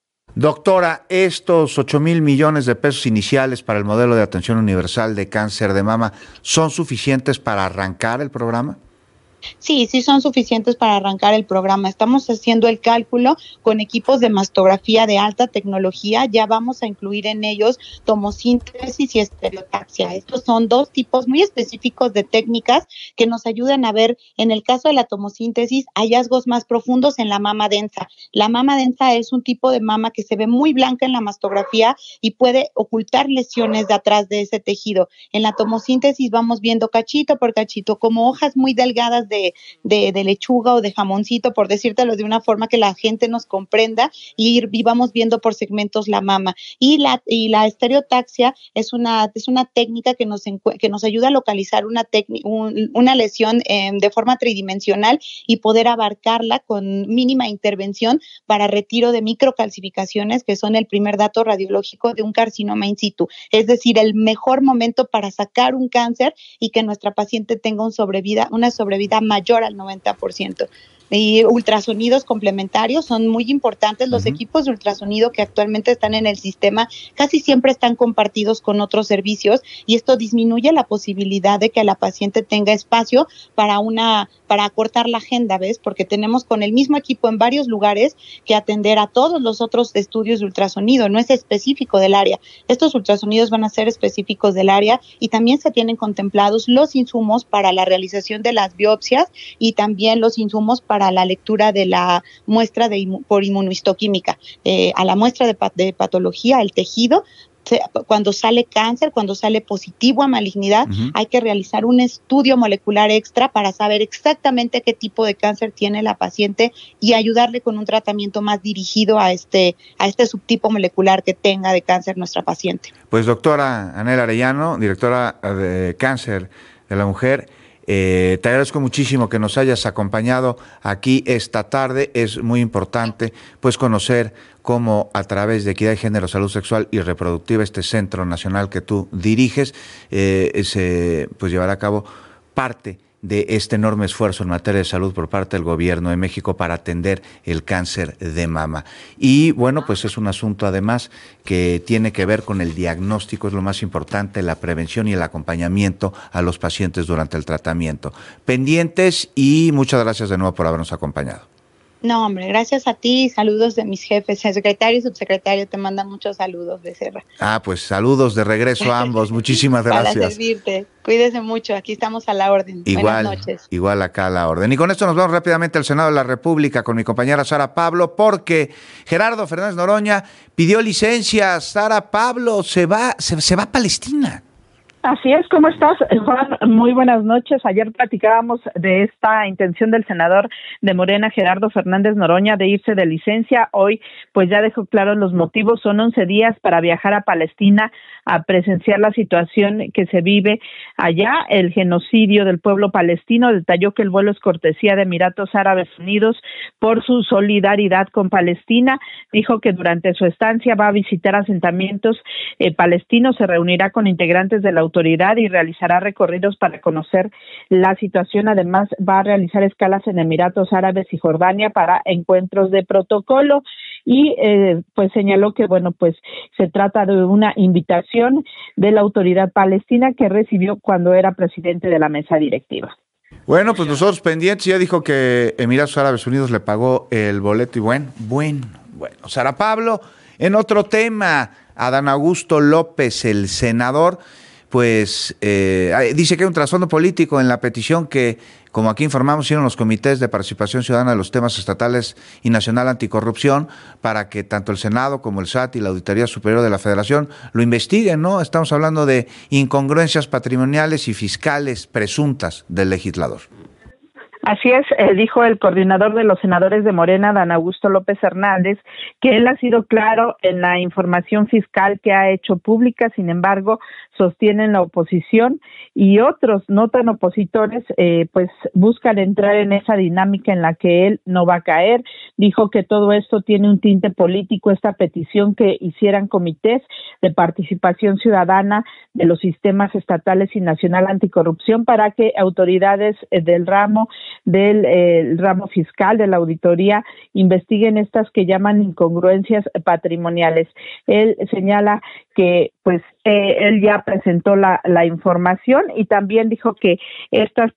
Doctora, estos 8,000 millones de pesos iniciales para el modelo de atención universal de cáncer de mama, ¿son suficientes para arrancar el programa? Sí son suficientes para arrancar el programa. Estamos haciendo el cálculo con equipos de mastografía de alta tecnología. Ya vamos a incluir en ellos tomosíntesis y estereotaxia. Estos son 2 tipos muy específicos de técnicas que nos ayudan a ver, en el caso de la tomosíntesis, hallazgos más profundos en la mama densa. La mama densa es un tipo de mama que se ve muy blanca en la mastografía y puede ocultar lesiones de atrás de ese tejido. En la tomosíntesis vamos viendo cachito por cachito, como hojas muy delgadas de lechuga o de jamoncito, por decírtelo de una forma que la gente nos comprenda, y vamos viendo por segmentos la mama. Y la estereotaxia es una técnica que nos ayuda a localizar una lesión de forma tridimensional y poder abarcarla con mínima intervención para retiro de microcalcificaciones, que son el primer dato radiológico de un carcinoma in situ. Es decir, el mejor momento para sacar un cáncer y que nuestra paciente tenga una sobrevida mayor al 90%. Y ultrasonidos complementarios son muy importantes. Los equipos de ultrasonido que actualmente están en el sistema casi siempre están compartidos con otros servicios, y esto disminuye la posibilidad de que la paciente tenga espacio para acortar la agenda, ¿ves? Porque tenemos con el mismo equipo en varios lugares que atender a todos los otros estudios de ultrasonido, no es específico del área. Estos ultrasonidos van a ser específicos del área, y también se tienen contemplados los insumos para la realización de las biopsias y también los insumos para la lectura de la muestra por inmunohistoquímica. A la muestra de patología, el tejido, cuando sale cáncer, cuando sale positivo a malignidad, hay que realizar un estudio molecular extra para saber exactamente qué tipo de cáncer tiene la paciente y ayudarle con un tratamiento más dirigido a este subtipo molecular que tenga de cáncer nuestra paciente. Pues doctora Anhela Arellano, directora de Cáncer de la Mujer, te agradezco muchísimo que nos hayas acompañado aquí esta tarde. Es muy importante pues conocer cómo a través de Equidad de Género, Salud Sexual y Reproductiva, este centro nacional que tú diriges, se pues llevará a cabo parte de este enorme esfuerzo en materia de salud por parte del gobierno de México para atender el cáncer de mama. Y bueno, pues es un asunto además que tiene que ver con el diagnóstico, es lo más importante, la prevención y el acompañamiento a los pacientes durante el tratamiento. Pendientes, y muchas gracias de nuevo por habernos acompañado. No, hombre, gracias a ti. Saludos de mis jefes. El secretario y subsecretario te mandan muchos saludos, Becerra. Pues saludos de regreso a ambos. Muchísimas gracias. Para servirte. Cuídese mucho. Aquí estamos a la orden. Buenas noches. Igual acá a la orden. Y con esto nos vamos rápidamente al Senado de la República con mi compañera Sara Pablo, porque Gerardo Fernández Noroña pidió licencia. Sara Pablo se va a Palestina. Así es, ¿cómo estás, Juan? Muy buenas noches. Ayer platicábamos de esta intención del senador de Morena, Gerardo Fernández Noroña, de irse de licencia. Hoy, pues ya dejó claros los motivos. Son 11 días para viajar a Palestina a presenciar la situación que se vive allá, el genocidio del pueblo palestino. Detalló que el vuelo es cortesía de Emiratos Árabes Unidos por su solidaridad con Palestina. Dijo que durante su estancia va a visitar asentamientos palestinos, se reunirá con integrantes de la autoridad y realizará recorridos para conocer la situación. Además, va a realizar escalas en Emiratos Árabes y Jordania para encuentros de protocolo y pues señaló que pues se trata de una invitación de la autoridad palestina que recibió cuando era presidente de la mesa directiva. Bueno, pues nosotros pendientes. Ya dijo que Emiratos Árabes Unidos le pagó el boleto y bueno, Sara Pablo. En otro tema, Adán Augusto López, el senador, pues dice que hay un trasfondo político en la petición que, como aquí informamos, hicieron los comités de participación ciudadana de los temas estatales y nacional anticorrupción para que tanto el Senado como el SAT y la Auditoría Superior de la Federación lo investiguen, ¿no? Estamos hablando de incongruencias patrimoniales y fiscales presuntas del legislador. Así es, dijo el coordinador de los senadores de Morena, Adán Augusto López Hernández, que él ha sido claro en la información fiscal que ha hecho pública. Sin embargo, sostienen la oposición y otros no tan opositores pues buscan entrar en esa dinámica en la que él no va a caer. Dijo que todo esto tiene un tinte político, esta petición que hicieran comités de participación ciudadana de los sistemas estatales y nacional anticorrupción para que autoridades del ramo fiscal, de la auditoría, investiguen estas que llaman incongruencias patrimoniales. Él señala que pues él ya presentó la información y también dijo que estas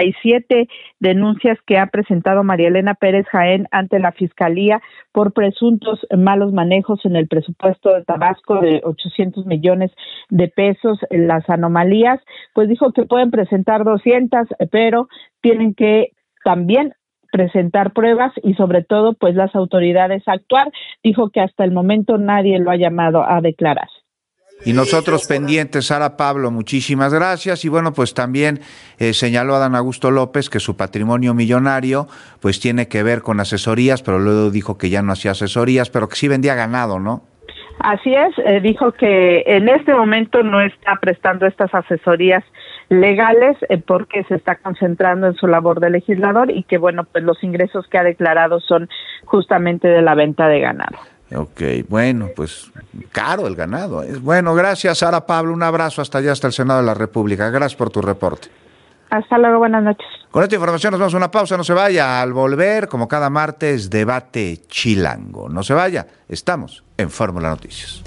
37 denuncias que ha presentado María Elena Pérez Jaén ante la Fiscalía por presuntos malos manejos en el presupuesto de Tabasco de 800 millones de pesos, las anomalías, pues dijo que pueden presentar 200, pero tienen que también presentar pruebas y sobre todo pues las autoridades actuar. Dijo que hasta el momento nadie lo ha llamado a declarar. Y nosotros pendientes, Sara Pablo, muchísimas gracias. Y bueno, pues también señaló Adán Augusto López que su patrimonio millonario pues tiene que ver con asesorías, pero luego dijo que ya no hacía asesorías, pero que sí vendía ganado, ¿no? Así es, dijo que en este momento no está prestando estas asesorías legales porque se está concentrando en su labor de legislador y que pues los ingresos que ha declarado son justamente de la venta de ganado. Ok, bueno, pues caro el ganado. Bueno, gracias, Sara Pablo, un abrazo hasta allá, hasta el Senado de la República. Gracias por tu reporte. Hasta luego, buenas noches. Con esta información nos vamos a una pausa, no se vaya. Al volver, como cada martes, debate chilango. No se vaya, estamos en Fórmula Noticias.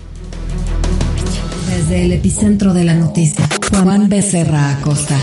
Desde el epicentro de la noticia, Juan Becerra Acosta.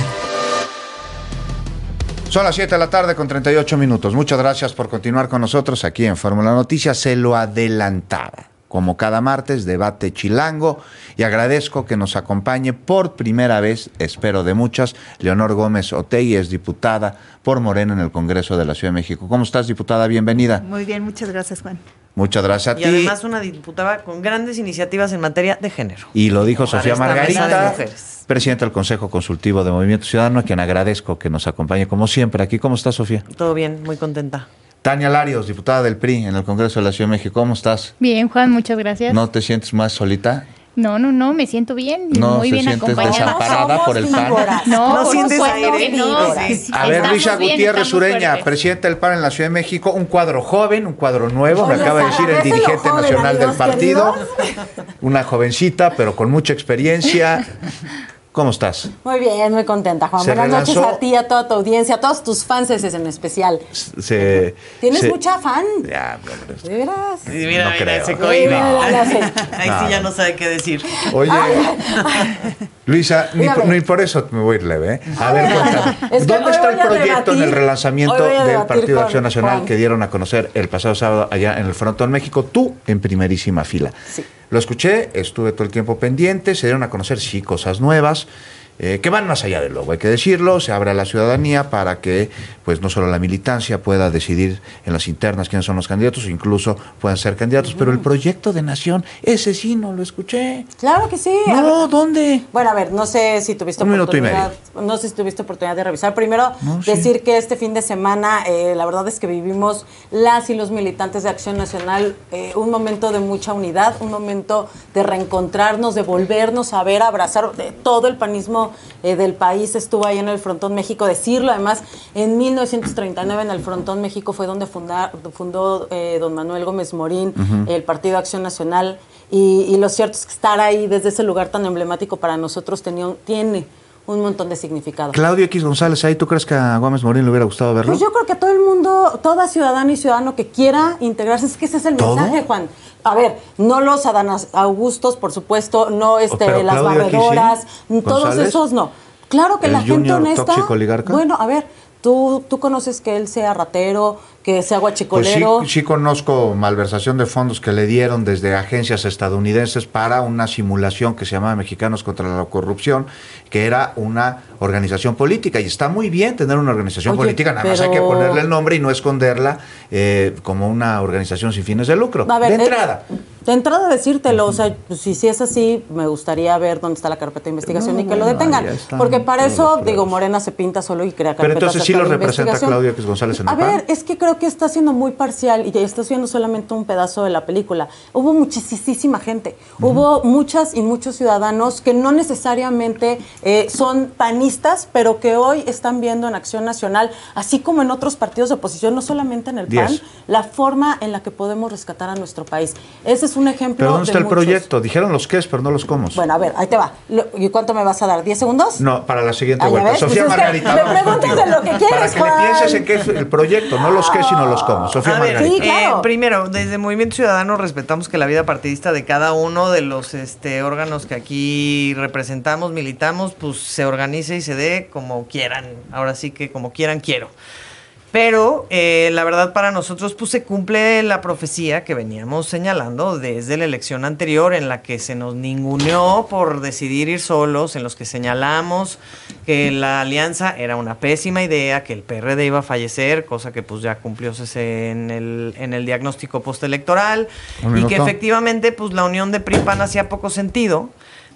Son las 7 de la tarde con 38 minutos. Muchas gracias por continuar con nosotros aquí en Fórmula Noticias. Se lo adelantaba. Como cada martes, debate chilango, y agradezco que nos acompañe por primera vez, espero de muchas, Leonor Gómez Otegui, es diputada por Morena en el Congreso de la Ciudad de México. ¿Cómo estás, diputada? Bienvenida. Muy bien, muchas gracias, Juan. Muchas gracias a ti. Y además una diputada con grandes iniciativas en materia de género. Y lo dijo Sofía Margarita, presidenta del Consejo Consultivo de Movimiento Ciudadano, a quien agradezco que nos acompañe como siempre aquí. ¿Cómo estás, Sofía? Todo bien, muy contenta. Tania Larios, diputada del PRI en el Congreso de la Ciudad de México. ¿Cómo estás? Bien, Juan, muchas gracias. ¿No te sientes más solita? No, me siento bien, muy bien acompañada. ¿No te sientes desamparada por el PAN? No sientes aire. A ver, Luisa Gutiérrez Ureña, presidenta del PAN en la Ciudad de México, un cuadro joven, un cuadro nuevo, me acaba de decir el dirigente nacional del partido, una jovencita, pero con mucha experiencia. ¿Cómo estás? Muy bien, muy contenta, Juan. Buenas noches a ti, a toda tu audiencia, a todos tus fans en especial. ¿Tienes mucha fan? Ya, ¿de veras? Sí, mira, no creo. se cohibe. Ahí sí ya no sabe qué decir. Oye, Luisa, ni por eso me voy a ir leve, ¿eh? A ver, cuéntame. ¿Dónde está el proyecto en el relanzamiento del Partido de Acción Nacional que dieron a conocer el pasado sábado allá en el Frontón México? Tú en primerísima fila. Sí. Lo escuché, estuve todo el tiempo pendiente, se dieron a conocer, sí, cosas nuevas, que van más allá del logo, hay que decirlo, se abre a la ciudadanía para que pues no solo la militancia pueda decidir en las internas quiénes son los candidatos, incluso puedan ser candidatos, pero el proyecto de nación, ese sí no lo escuché. Claro que sí. No, ¿dónde? Bueno, a ver, no sé si tuviste oportunidad de revisar. Primero, decir que este fin de semana, la verdad es que vivimos las y los militantes de Acción Nacional un momento de mucha unidad, un momento de reencontrarnos, de volvernos a ver, abrazar todo el panismo del país estuvo ahí en el Frontón México. Decirlo, además, en 1939 en el Frontón México fue donde fundó don Manuel Gómez Morín el Partido Acción Nacional, y lo cierto es que estar ahí desde ese lugar tan emblemático para nosotros tiene un montón de significado. Claudio X González, ¿ahí tú crees que a Gómez Morín le hubiera gustado verlo? Pues yo creo que a todo el mundo, toda ciudadana y ciudadano que quiera integrarse, es que ese es el mensaje, Juan. A ver, no los Adán Augustos, por supuesto, no las barredoras, todos esos no. Claro que la gente honesta. Tóxico oligarca. Bueno, a ver, tú conoces que él sea ratero, que sea guachicolero. Pues sí conozco malversación de fondos que le dieron desde agencias estadounidenses para una simulación que se llamaba Mexicanos contra la Corrupción, que era una organización política, y está muy bien tener una organización política, nada más hay que ponerle el nombre y no esconderla como una organización sin fines de lucro. A ver, de entrada decírtelo, o sea, pues, si es así, me gustaría ver dónde está la carpeta de investigación y que lo detengan, porque para eso, Morena se pinta solo y crea carpetas. Pero entonces sí lo representa Claudia X González en el PAN. A ver, es que creo que está siendo muy parcial y estás viendo solamente un pedazo de la película. Hubo muchísima gente, hubo muchas y muchos ciudadanos que no necesariamente son panistas, pero que hoy están viendo en Acción Nacional, así como en otros partidos de oposición, no solamente en el PAN, la forma en la que podemos rescatar a nuestro país. Ese es un ejemplo. ¿Pero dónde está el muchos. Proyecto? Dijeron los qués, pero no los cómo. Bueno, a ver, ahí te va. ¿Y cuánto me vas a dar? ¿10 segundos? No, para la siguiente vuelta. Sofía Margarita, me preguntas de lo que quieres, para que Juan. le pienses en qué es el proyecto, no los qué, sino los cómo. Sofía Margarita. Sí, claro. Primero, desde Movimiento Ciudadano respetamos que la vida partidista de cada uno de los órganos que aquí representamos, militamos, pues se organice y se dé como quieran. Ahora sí que como quieran quiero. Pero la verdad para nosotros pues se cumple la profecía que veníamos señalando desde la elección anterior, en la que se nos ninguneó por decidir ir solos, en los que señalamos que la alianza era una pésima idea, que el PRD iba a fallecer, cosa que pues ya cumplióse en el diagnóstico postelectoral, y que efectivamente pues la unión de PRI-PAN hacía poco sentido.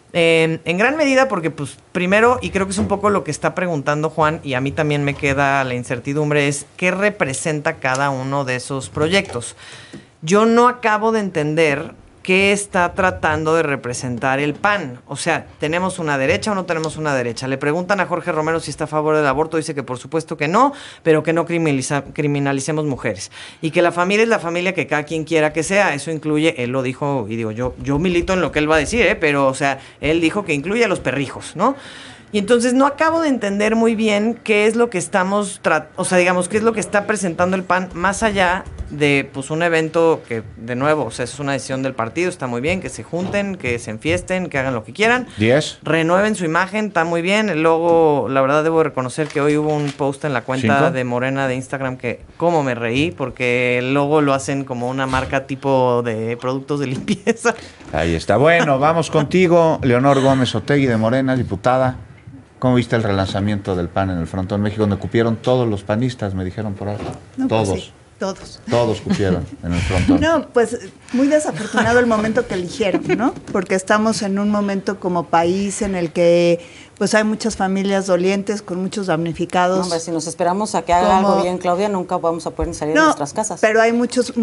En gran medida porque, pues, primero, y creo que es un poco lo que está preguntando Juan, y a mí también me queda la incertidumbre, es qué representa cada uno de esos proyectos. Yo no acabo de entender qué está tratando de representar el PAN. O sea, ¿tenemos una derecha o no tenemos una derecha? Le preguntan a Jorge Romero si está a favor del aborto, dice que por supuesto que no, pero que no criminalicemos mujeres. Y que la familia es la familia que cada quien quiera que sea. Eso incluye, él lo dijo, y digo, yo milito en lo que él va a decir, pero, o sea, él dijo que incluye a los perrijos, ¿no? Y entonces no acabo de entender muy bien qué es lo que estamos, qué es lo que está presentando el PAN, más allá de pues un evento que, de nuevo, o sea, es una decisión del partido, está muy bien, que se junten, que se enfiesten, que hagan lo que quieran. 10. Renueven su imagen, está muy bien. El logo, la verdad debo reconocer que hoy hubo un post en la cuenta 5 de Morena de Instagram que cómo me reí, porque el logo lo hacen como una marca tipo de productos de limpieza. Ahí está. Bueno, vamos contigo, Leonor Gómez Otegui de Morena, diputada. ¿Cómo viste el relanzamiento del PAN en el Frontón México, donde cupieron todos los panistas, me dijeron por ahí? No, todos. Pues sí, todos. Todos cupieron en el Frontón. No, pues muy desafortunado el momento que eligieron, ¿no? Porque estamos en un momento como país en el que pues hay muchas familias dolientes con muchos damnificados. No, hombre, si nos esperamos a que haga algo bien, Claudia, nunca vamos a poder salir de nuestras casas. Pero hay muchos,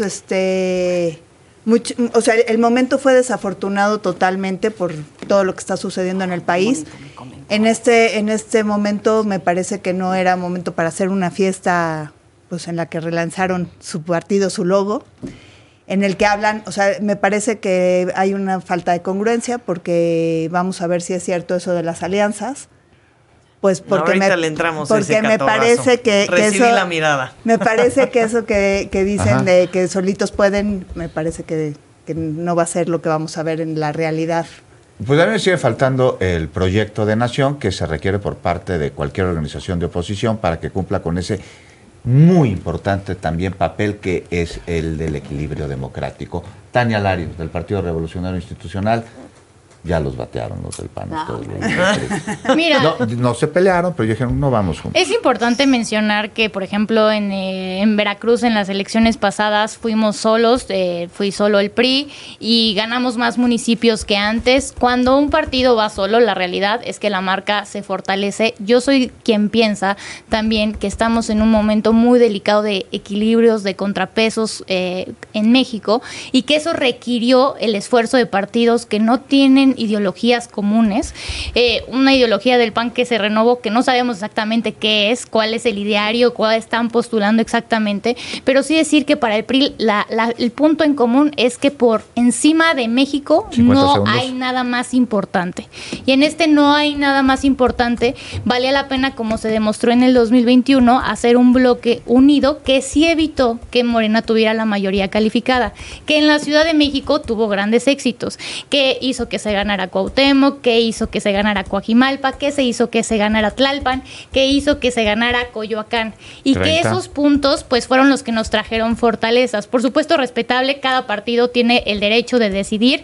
o sea, el momento fue desafortunado totalmente por todo lo que está sucediendo en el país. En este momento me parece que no era momento para hacer una fiesta pues en la que relanzaron su partido, su logo. en el que hablan, o sea, me parece que hay una falta de congruencia porque vamos a ver si es cierto eso de las alianzas. Pues porque le entramos porque me parece que recibí eso, la mirada. Me parece que eso que dicen de que solitos pueden, me parece que no va a ser lo que vamos a ver en la realidad. Pues a mí me sigue faltando el proyecto de nación que se requiere por parte de cualquier organización de oposición para que cumpla con ese muy importante también papel que es el del equilibrio democrático. Tania Larios, del Partido Revolucionario Institucional, ya los batearon los del PAN. Mira, no se pelearon, pero dijeron, no vamos juntos. Es importante mencionar que, por ejemplo, en Veracruz, en las elecciones pasadas, fuimos solos, fui solo el PRI, y ganamos más municipios que antes. Cuando un partido va solo, la realidad es que la marca se fortalece. Yo soy quien piensa también que estamos en un momento muy delicado de equilibrios, de contrapesos en México, y que eso requirió el esfuerzo de partidos que no tienen ideologías comunes, una ideología del PAN que se renovó, que no sabemos exactamente qué es, cuál es el ideario, cuál están postulando exactamente, pero sí decir que para el PRI el punto en común es que por encima de México no hay nada más importante, y en este no hay nada más importante, valía la pena, como se demostró en el 2021, hacer un bloque unido que sí evitó que Morena tuviera la mayoría calificada, que en la Ciudad de México tuvo grandes éxitos, que hizo que se ganara Cuauhtémoc, que hizo que se ganara Coajimalpa, que se hizo que se ganara Tlalpan, que hizo que se ganara Coyoacán, y 30. Que esos puntos pues fueron los que nos trajeron fortalezas. Por supuesto, respetable, cada partido tiene el derecho de decidir,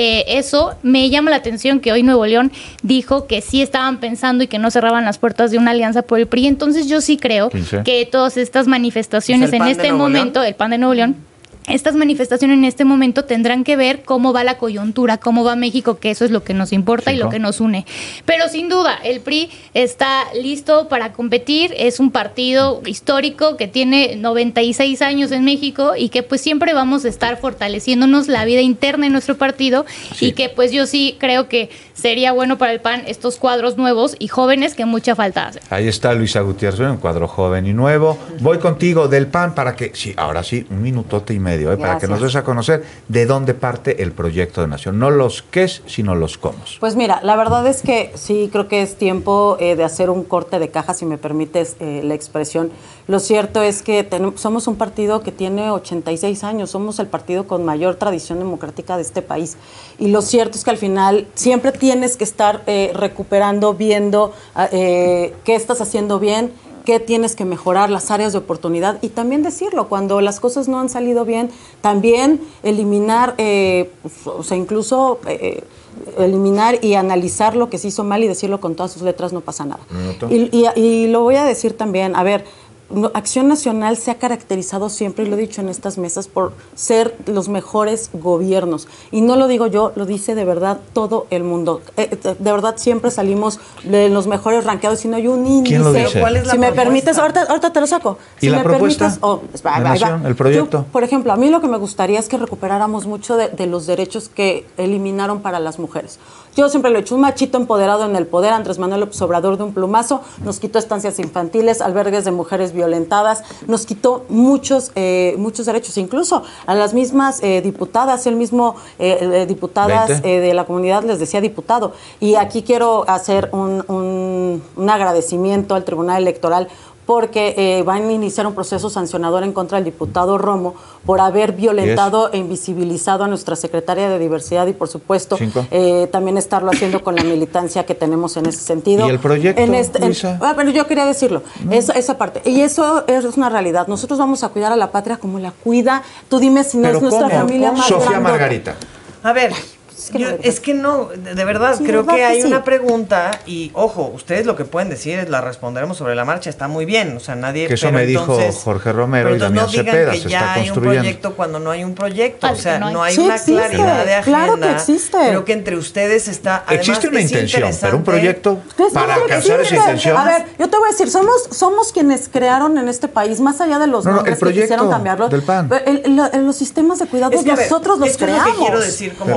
eso me llama la atención que hoy Nuevo León dijo que sí estaban pensando y que no cerraban las puertas de una alianza por el PRI, entonces yo sí creo que todas estas manifestaciones en este momento, el PAN de Nuevo León, estas manifestaciones en este momento tendrán que ver cómo va la coyuntura, cómo va México, que eso es lo que nos importa y lo que nos une. Pero sin duda, el PRI está listo para competir, es un partido histórico que tiene 96 años en México y que pues siempre vamos a estar fortaleciéndonos la vida interna en nuestro partido, y que pues yo sí creo que sería bueno para el PAN estos cuadros nuevos y jóvenes que mucha falta hacen. Ahí está Luisa Gutiérrez, un cuadro joven y nuevo. Voy contigo del PAN para que, ahora sí, un minutote y medio. Para que nos des a conocer de dónde parte el proyecto de nación, no los qués, sino los cómo. Pues mira, la verdad es que sí creo que es tiempo de hacer un corte de caja, si me permites la expresión. Lo cierto es que somos un partido que tiene 86 años, somos el partido con mayor tradición democrática de este país, y lo cierto es que al final siempre tienes que estar recuperando, viendo qué estás haciendo bien, qué tienes que mejorar, las áreas de oportunidad, y también decirlo, cuando las cosas no han salido bien, también eliminar, incluso eliminar y analizar lo que se hizo mal y decirlo con todas sus letras, no pasa nada. Y lo voy a decir también, a ver, Acción Nacional se ha caracterizado siempre, y lo he dicho en estas mesas, por ser los mejores gobiernos. Y no lo digo yo, lo dice de verdad todo el mundo. De verdad siempre salimos de los mejores rankeados, y no hay un índice. ¿Quién lo dice? ¿Cuál es la propuesta? Permites, ahorita te lo saco. ¿Y la propuesta? El proyecto. Yo, por ejemplo, a mí lo que me gustaría es que recuperáramos mucho de los derechos que eliminaron para las mujeres. Yo siempre lo he hecho, un machito empoderado en el poder, Andrés Manuel López Obrador, de un plumazo, nos quitó estancias infantiles, albergues de mujeres violentadas, nos quitó muchos derechos, incluso a las mismas diputadas, él mismo, diputadas de la comunidad les decía diputado. Y aquí quiero hacer un agradecimiento al Tribunal Electoral, porque van a iniciar un proceso sancionador en contra del diputado Romo por haber violentado e invisibilizado a nuestra secretaria de Diversidad, y por supuesto también estarlo haciendo con la militancia que tenemos en ese sentido. ¿Y el proyecto, Luisa? Pero yo quería decirlo, esa parte. Y eso es una realidad. Nosotros vamos a cuidar a la patria como la cuida. Tú dime si no es nuestra familia más grande. Sofía Margarita. A ver, es que no, de verdad, creo que hay una pregunta, y ojo, ustedes lo que pueden decir es la responderemos sobre la marcha, está muy bien, o sea, nadie... Que eso me dijo Jorge Romero y Damián Cepeda, se está construyendo. No digan que ya hay un proyecto cuando no hay un proyecto, o sea, no hay una claridad de agenda. Claro que existe. Creo que entre ustedes está... Además, existe una intención, pero un proyecto para alcanzar esa intención... A ver, yo te voy a decir, somos quienes crearon en este país, más allá de los nombres que quisieron cambiarlo, del PAN. Los sistemas de cuidados nosotros los creamos. Esto es lo que quiero decir, como, o sea,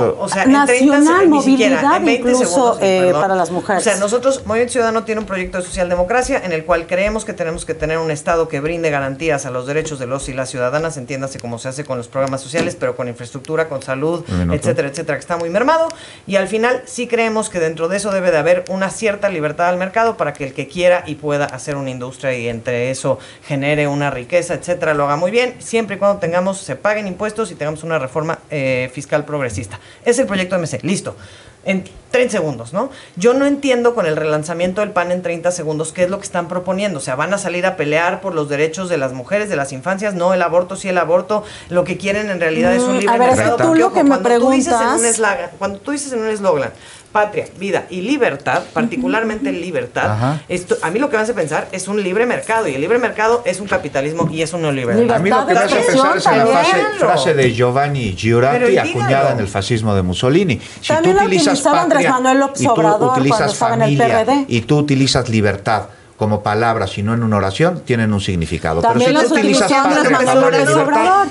nacional, movilidad en 20 incluso segundos, para las mujeres. O sea, nosotros, Movimiento Ciudadano tiene un proyecto de socialdemocracia en el cual creemos que tenemos que tener un Estado que brinde garantías a los derechos de los y las ciudadanas, entiéndase como se hace con los programas sociales, pero con infraestructura, con salud, etcétera, etcétera, que está muy mermado. Y al final sí creemos que dentro de eso debe de haber una cierta libertad al mercado para que el que quiera y pueda hacer una industria y entre eso genere una riqueza, etcétera, lo haga muy bien, siempre y cuando se paguen impuestos y tengamos una reforma fiscal progresista. Es el proyecto MC, listo. En 30 segundos, ¿no? Yo no entiendo con el relanzamiento del PAN en 30 segundos qué es lo que están proponiendo. O sea, van a salir a pelear por los derechos de las mujeres, de las infancias, no el aborto, sí el aborto. Lo que quieren en realidad es un libre mercado. Tú lo que me preguntas... Cuando tú dices en un eslogan, patria, vida y libertad, particularmente libertad, esto, a mí lo que me hace pensar es un libre mercado, y el libre mercado es un capitalismo y es un neoliberalismo. A mí lo que me hace pensar es en la frase de Giovanni Giurati acuñada en el fascismo de Mussolini. Si también tú utilizas patria y tú utilizas familia y tú utilizas libertad como palabras, si no en una oración, tienen un significado. También pero si tú utilizas patria, familia y libertad,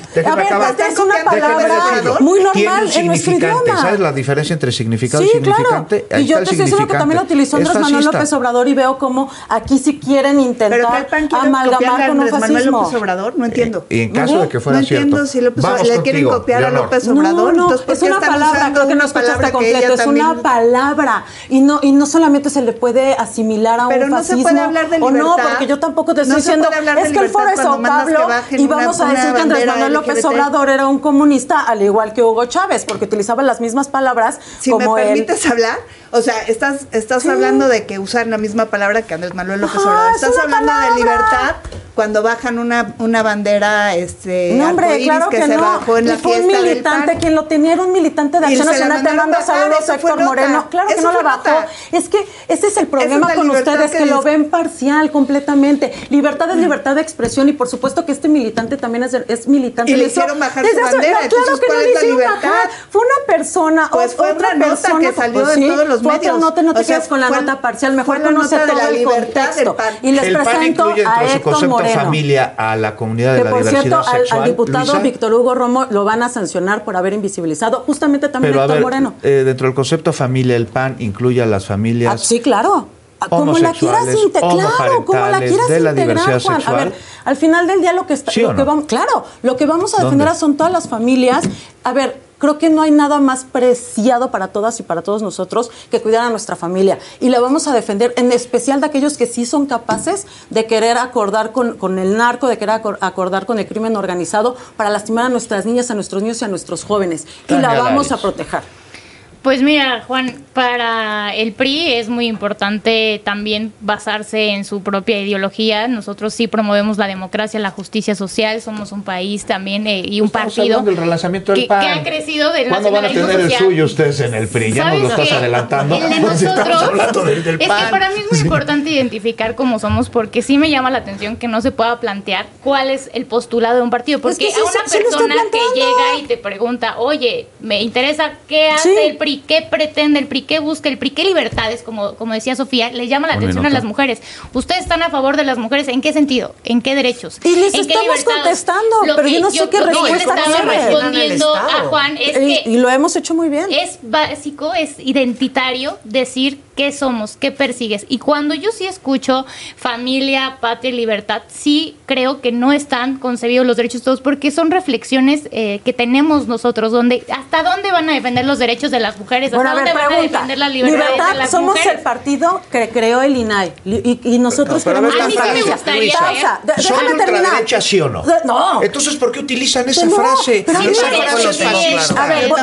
es una palabra muy normal en nuestro idioma. ¿Sabes la diferencia entre significado y significante? Claro. Y yo te estoy diciendo que también lo utilizó Andrés Manuel López Obrador y veo como aquí sí quieren intentar amalgamar con un fascismo. Manuel López Obrador, no entiendo. Y en caso de que fuera cierto. No entiendo si le quieren copiar a López Obrador. No, es una palabra, creo que no escuchaste completo, es una palabra. Y no solamente se le puede asimilar a un fascismo. O no, porque yo tampoco te estoy diciendo, es que el foro es Sao Paulo y vamos a decir que Andrés Manuel López Obrador era un comunista, al igual que Hugo Chávez, porque utilizaba las mismas palabras como ¿me permites hablar? O sea, estás hablando de que usan la misma palabra que Andrés Manuel López Obrador. Estás hablando de libertad cuando bajan una bandera no, hombre, claro que se bajó en la fue fiesta un militante, quien lo tenía era un militante de Acción Nacional. Te mando saludos, Héctor Moreno. Claro que no la bajó. Es que ese es el problema con ustedes, que lo ven parcial completamente. Libertad es libertad de expresión, y por supuesto que este militante también es militante. Y le hicieron bajar su bandera. Claro que no le hicieron bajar. Fue una persona, fue otra nota que salió en todos los medios. No te quedes con la nota parcial, mejor conoce todo el contexto. Y les presento a Héctor Moreno. Familia a la comunidad de la diversidad sexual. Por cierto, al diputado Víctor Hugo Romo lo van a sancionar por haber invisibilizado justamente también a Héctor Moreno. Dentro del concepto familia, el PAN incluye a las familias. Sí, claro. Como la quieras integrar, Juan. A ver, al final del día lo que vamos a defender son todas las familias. A ver, creo que no hay nada más preciado para todas y para todos nosotros que cuidar a nuestra familia. Y la vamos a defender, en especial de aquellos que sí son capaces de querer acordar con el narco, de querer acordar con el crimen organizado para lastimar a nuestras niñas, a nuestros niños y a nuestros jóvenes. Y la vamos a proteger. Pues mira, Juan, para el PRI es muy importante también basarse en su propia ideología. Nosotros sí promovemos la democracia, la justicia social, somos un país también y un partido del relanzamiento del PAN. Que ha crecido del ¿Cuándo van a tener el suyo ustedes en el PRI? Ya nos lo estás adelantando. El de nosotros del PAN. Es que para mí es muy importante identificar cómo somos, porque sí me llama la atención que no se pueda plantear cuál es el postulado de un partido, porque a una persona que llega y te pregunta, oye, me interesa qué hace el PRI, qué pretende el PRI, qué busca el PRI, qué libertades, como decía Sofía, le llama la atención a las mujeres. ¿Ustedes están a favor de las mujeres? ¿En qué sentido? ¿En qué derechos? Y les estamos contestando, pero yo no sé qué respuesta estaba respondiendo a Juan es que y lo hemos hecho muy bien. Es básico, es identitario decir qué somos, qué persigues. Y cuando yo sí escucho familia, patria y libertad, sí creo que no están concebidos los derechos todos, porque son reflexiones que tenemos nosotros, donde hasta dónde van a defender los derechos de las mujeres, hasta dónde van a defender la libertad de las somos mujeres. El partido que creó el INAI y nosotros queremos a mí sí me gustaría. ¿Son de ultraderecha, sí o no? No. Entonces, ¿por qué utilizan esa frase? Esa frase es fascista. A ver,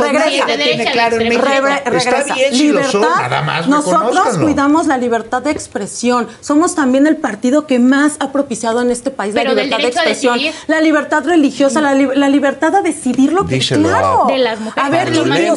regresa. Está bien si lo son, nada más. Nosotros cuidamos la libertad de expresión. Somos también el partido que más ha propiciado en este país la libertad de expresión, la libertad religiosa, la libertad a decidir lo que claro. De las mujeres. A ver, y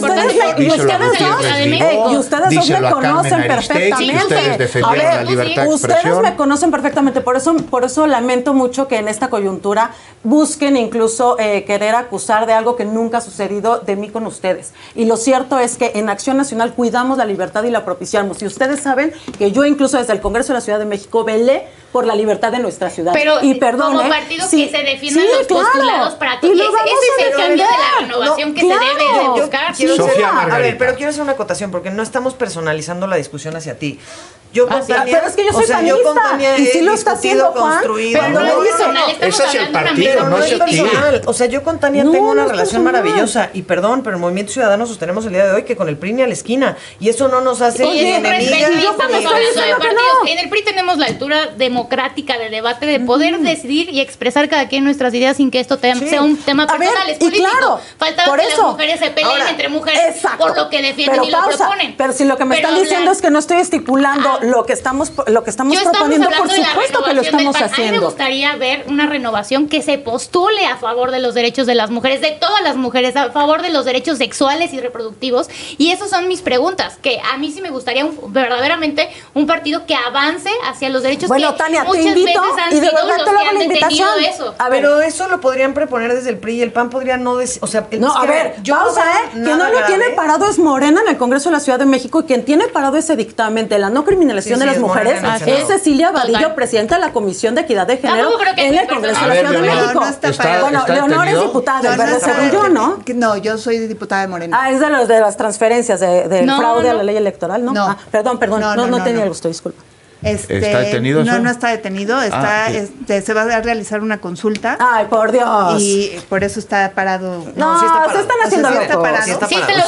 ustedes dos me conocen perfectamente. Ustedes me conocen perfectamente. Por eso lamento mucho que en esta coyuntura busquen incluso querer acusar de algo que nunca ha sucedido de mí con ustedes. Y lo cierto es que en Acción Nacional cuidamos la libertad y la propiciamos. Y ustedes saben que yo incluso desde el Congreso de la Ciudad de México velé por la libertad de nuestra ciudad. Pero como partido que se defiendan los postulados para todos. Ese es el cambio de la renovación que se debe de buscar. Sofía, A ver, pero quiero hacer una acotación porque no estamos personalizando la discusión hacia ti. Yo con Tania, pero es que yo soy panista, yo con Tania y sí lo está haciendo, Juan, construido. pero no es personal, eso es el partido, no es personal. O sea, yo con Tania tengo una relación maravillosa y perdón, pero en Movimiento Ciudadano sostenemos el día de hoy que con el PRI ni a la esquina y eso no nos hace ni enemigas. En el PRI tenemos la altura democrática de debate, de poder decidir y expresar cada quien nuestras ideas sin que esto sea un tema personal, es político. Claro, faltaba que las mujeres se peleen entre mujeres por lo que defienden y lo proponen. Pero si lo que me están diciendo es que no estoy estipulando lo que estamos proponiendo, por supuesto que lo estamos haciendo. A mí me gustaría ver una renovación que se postule a favor de los derechos de las mujeres, de todas las mujeres, a favor de los derechos sexuales y reproductivos. Y esas son mis preguntas, que a mí sí me gustaría verdaderamente un partido que avance hacia los derechos que Tania, muchas te invito, veces han y de sido verdad los te lo que hago han la invitación. eso. Pero eso lo podrían proponer desde el PRI y el PAN podría no decir, o sea, no, a ver, pausa, quien no lo tiene parado es Morena en el Congreso de la Ciudad de México y quien tiene parado ese dictamen de la no criminalización de las mujeres es Cecilia Vadillo, presidenta de la Comisión de Equidad de Género en el Congreso de la Ciudad de México. Bueno, Leonor es diputada, ¿verdad? Según yo, ¿no? No, yo soy diputada de Morena. Es de las transferencias del fraude a la ley electoral, ¿no? No. Perdón, no tenía el gusto, disculpa. ¿Está detenido eso? No está detenido, se va a realizar una consulta. Ay, por Dios. Y por eso está parado. No, sí está parado. Se están haciendo sí está parado. Sí,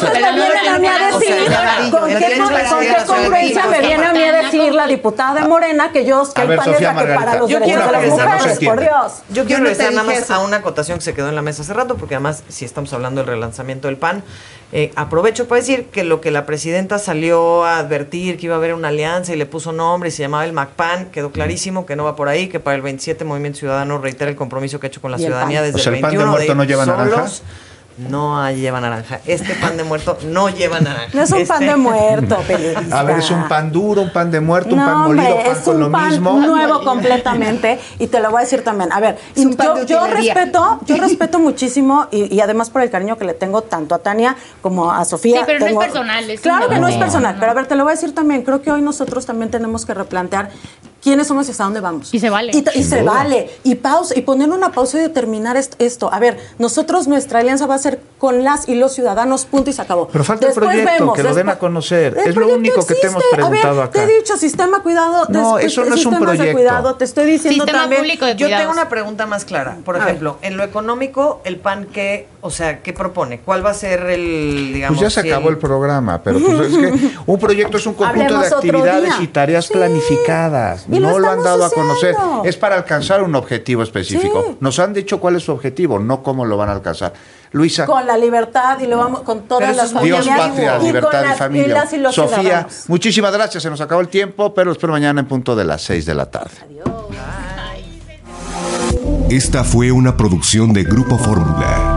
¿Con qué congruencia me viene a mí a decir la diputada de Morena que el PAN es la que para los derechos de las mujeres? Por Dios. Yo quiero regresar nada más a una acotación que se quedó en la mesa hace rato, porque además, si estamos hablando del relanzamiento del PAN, aprovecho para decir que lo que la presidenta salió a advertir, que iba a haber una alianza y le puso nombre y se llamaba el MACPAN, quedó clarísimo que no va por ahí, que para el 27 Movimiento Ciudadano reitera el compromiso que ha hecho con la ciudadanía desde el 21 ¿el pan de muerto no lleva naranja? No lleva naranja. Este pan de muerto no lleva naranja. No es un pan de muerto, periodista. A ver, es un pan duro, un pan de muerto, un pan molido, pan con lo mismo. Es un pan nuevo completamente. Y te lo voy a decir también. A ver, yo respeto muchísimo y además por el cariño que le tengo tanto a Tania como a Sofía. Sí, pero no es personal. Claro que no es personal. Pero a ver, te lo voy a decir también. Creo que hoy nosotros también tenemos que replantear quiénes somos y hasta dónde vamos. Y se vale. Y se vale. Y poner una pausa y determinar esto. A ver, nuestra alianza va a ser con las y los ciudadanos, punto y se acabó. Pero falta el proyecto, que lo den a conocer. Es lo único que te hemos preguntado acá. Te he dicho sistema cuidado. No, eso no es un proyecto. Cuidado, te estoy diciendo sistema también. Público de yo cuidados. tengo una pregunta más clara. Por ejemplo, en lo económico, el PAN, ¿qué propone? ¿Cuál va a ser el, digamos? Pues ya se acabó el programa, pero pues es que un proyecto es un conjunto de actividades y tareas planificadas. No lo han dado a conocer. Es para alcanzar un objetivo específico. Sí. Nos han dicho cuál es su objetivo, no cómo lo van a alcanzar. Luisa. Con la libertad y lo vamos con todas las familias. Dios, patria, libertad y familia. Y Sofía, ciudadanos. Muchísimas gracias. Se nos acabó el tiempo, pero los espero mañana en punto de las 6 de la tarde. Adiós. Esta fue una producción de Grupo Fórmula.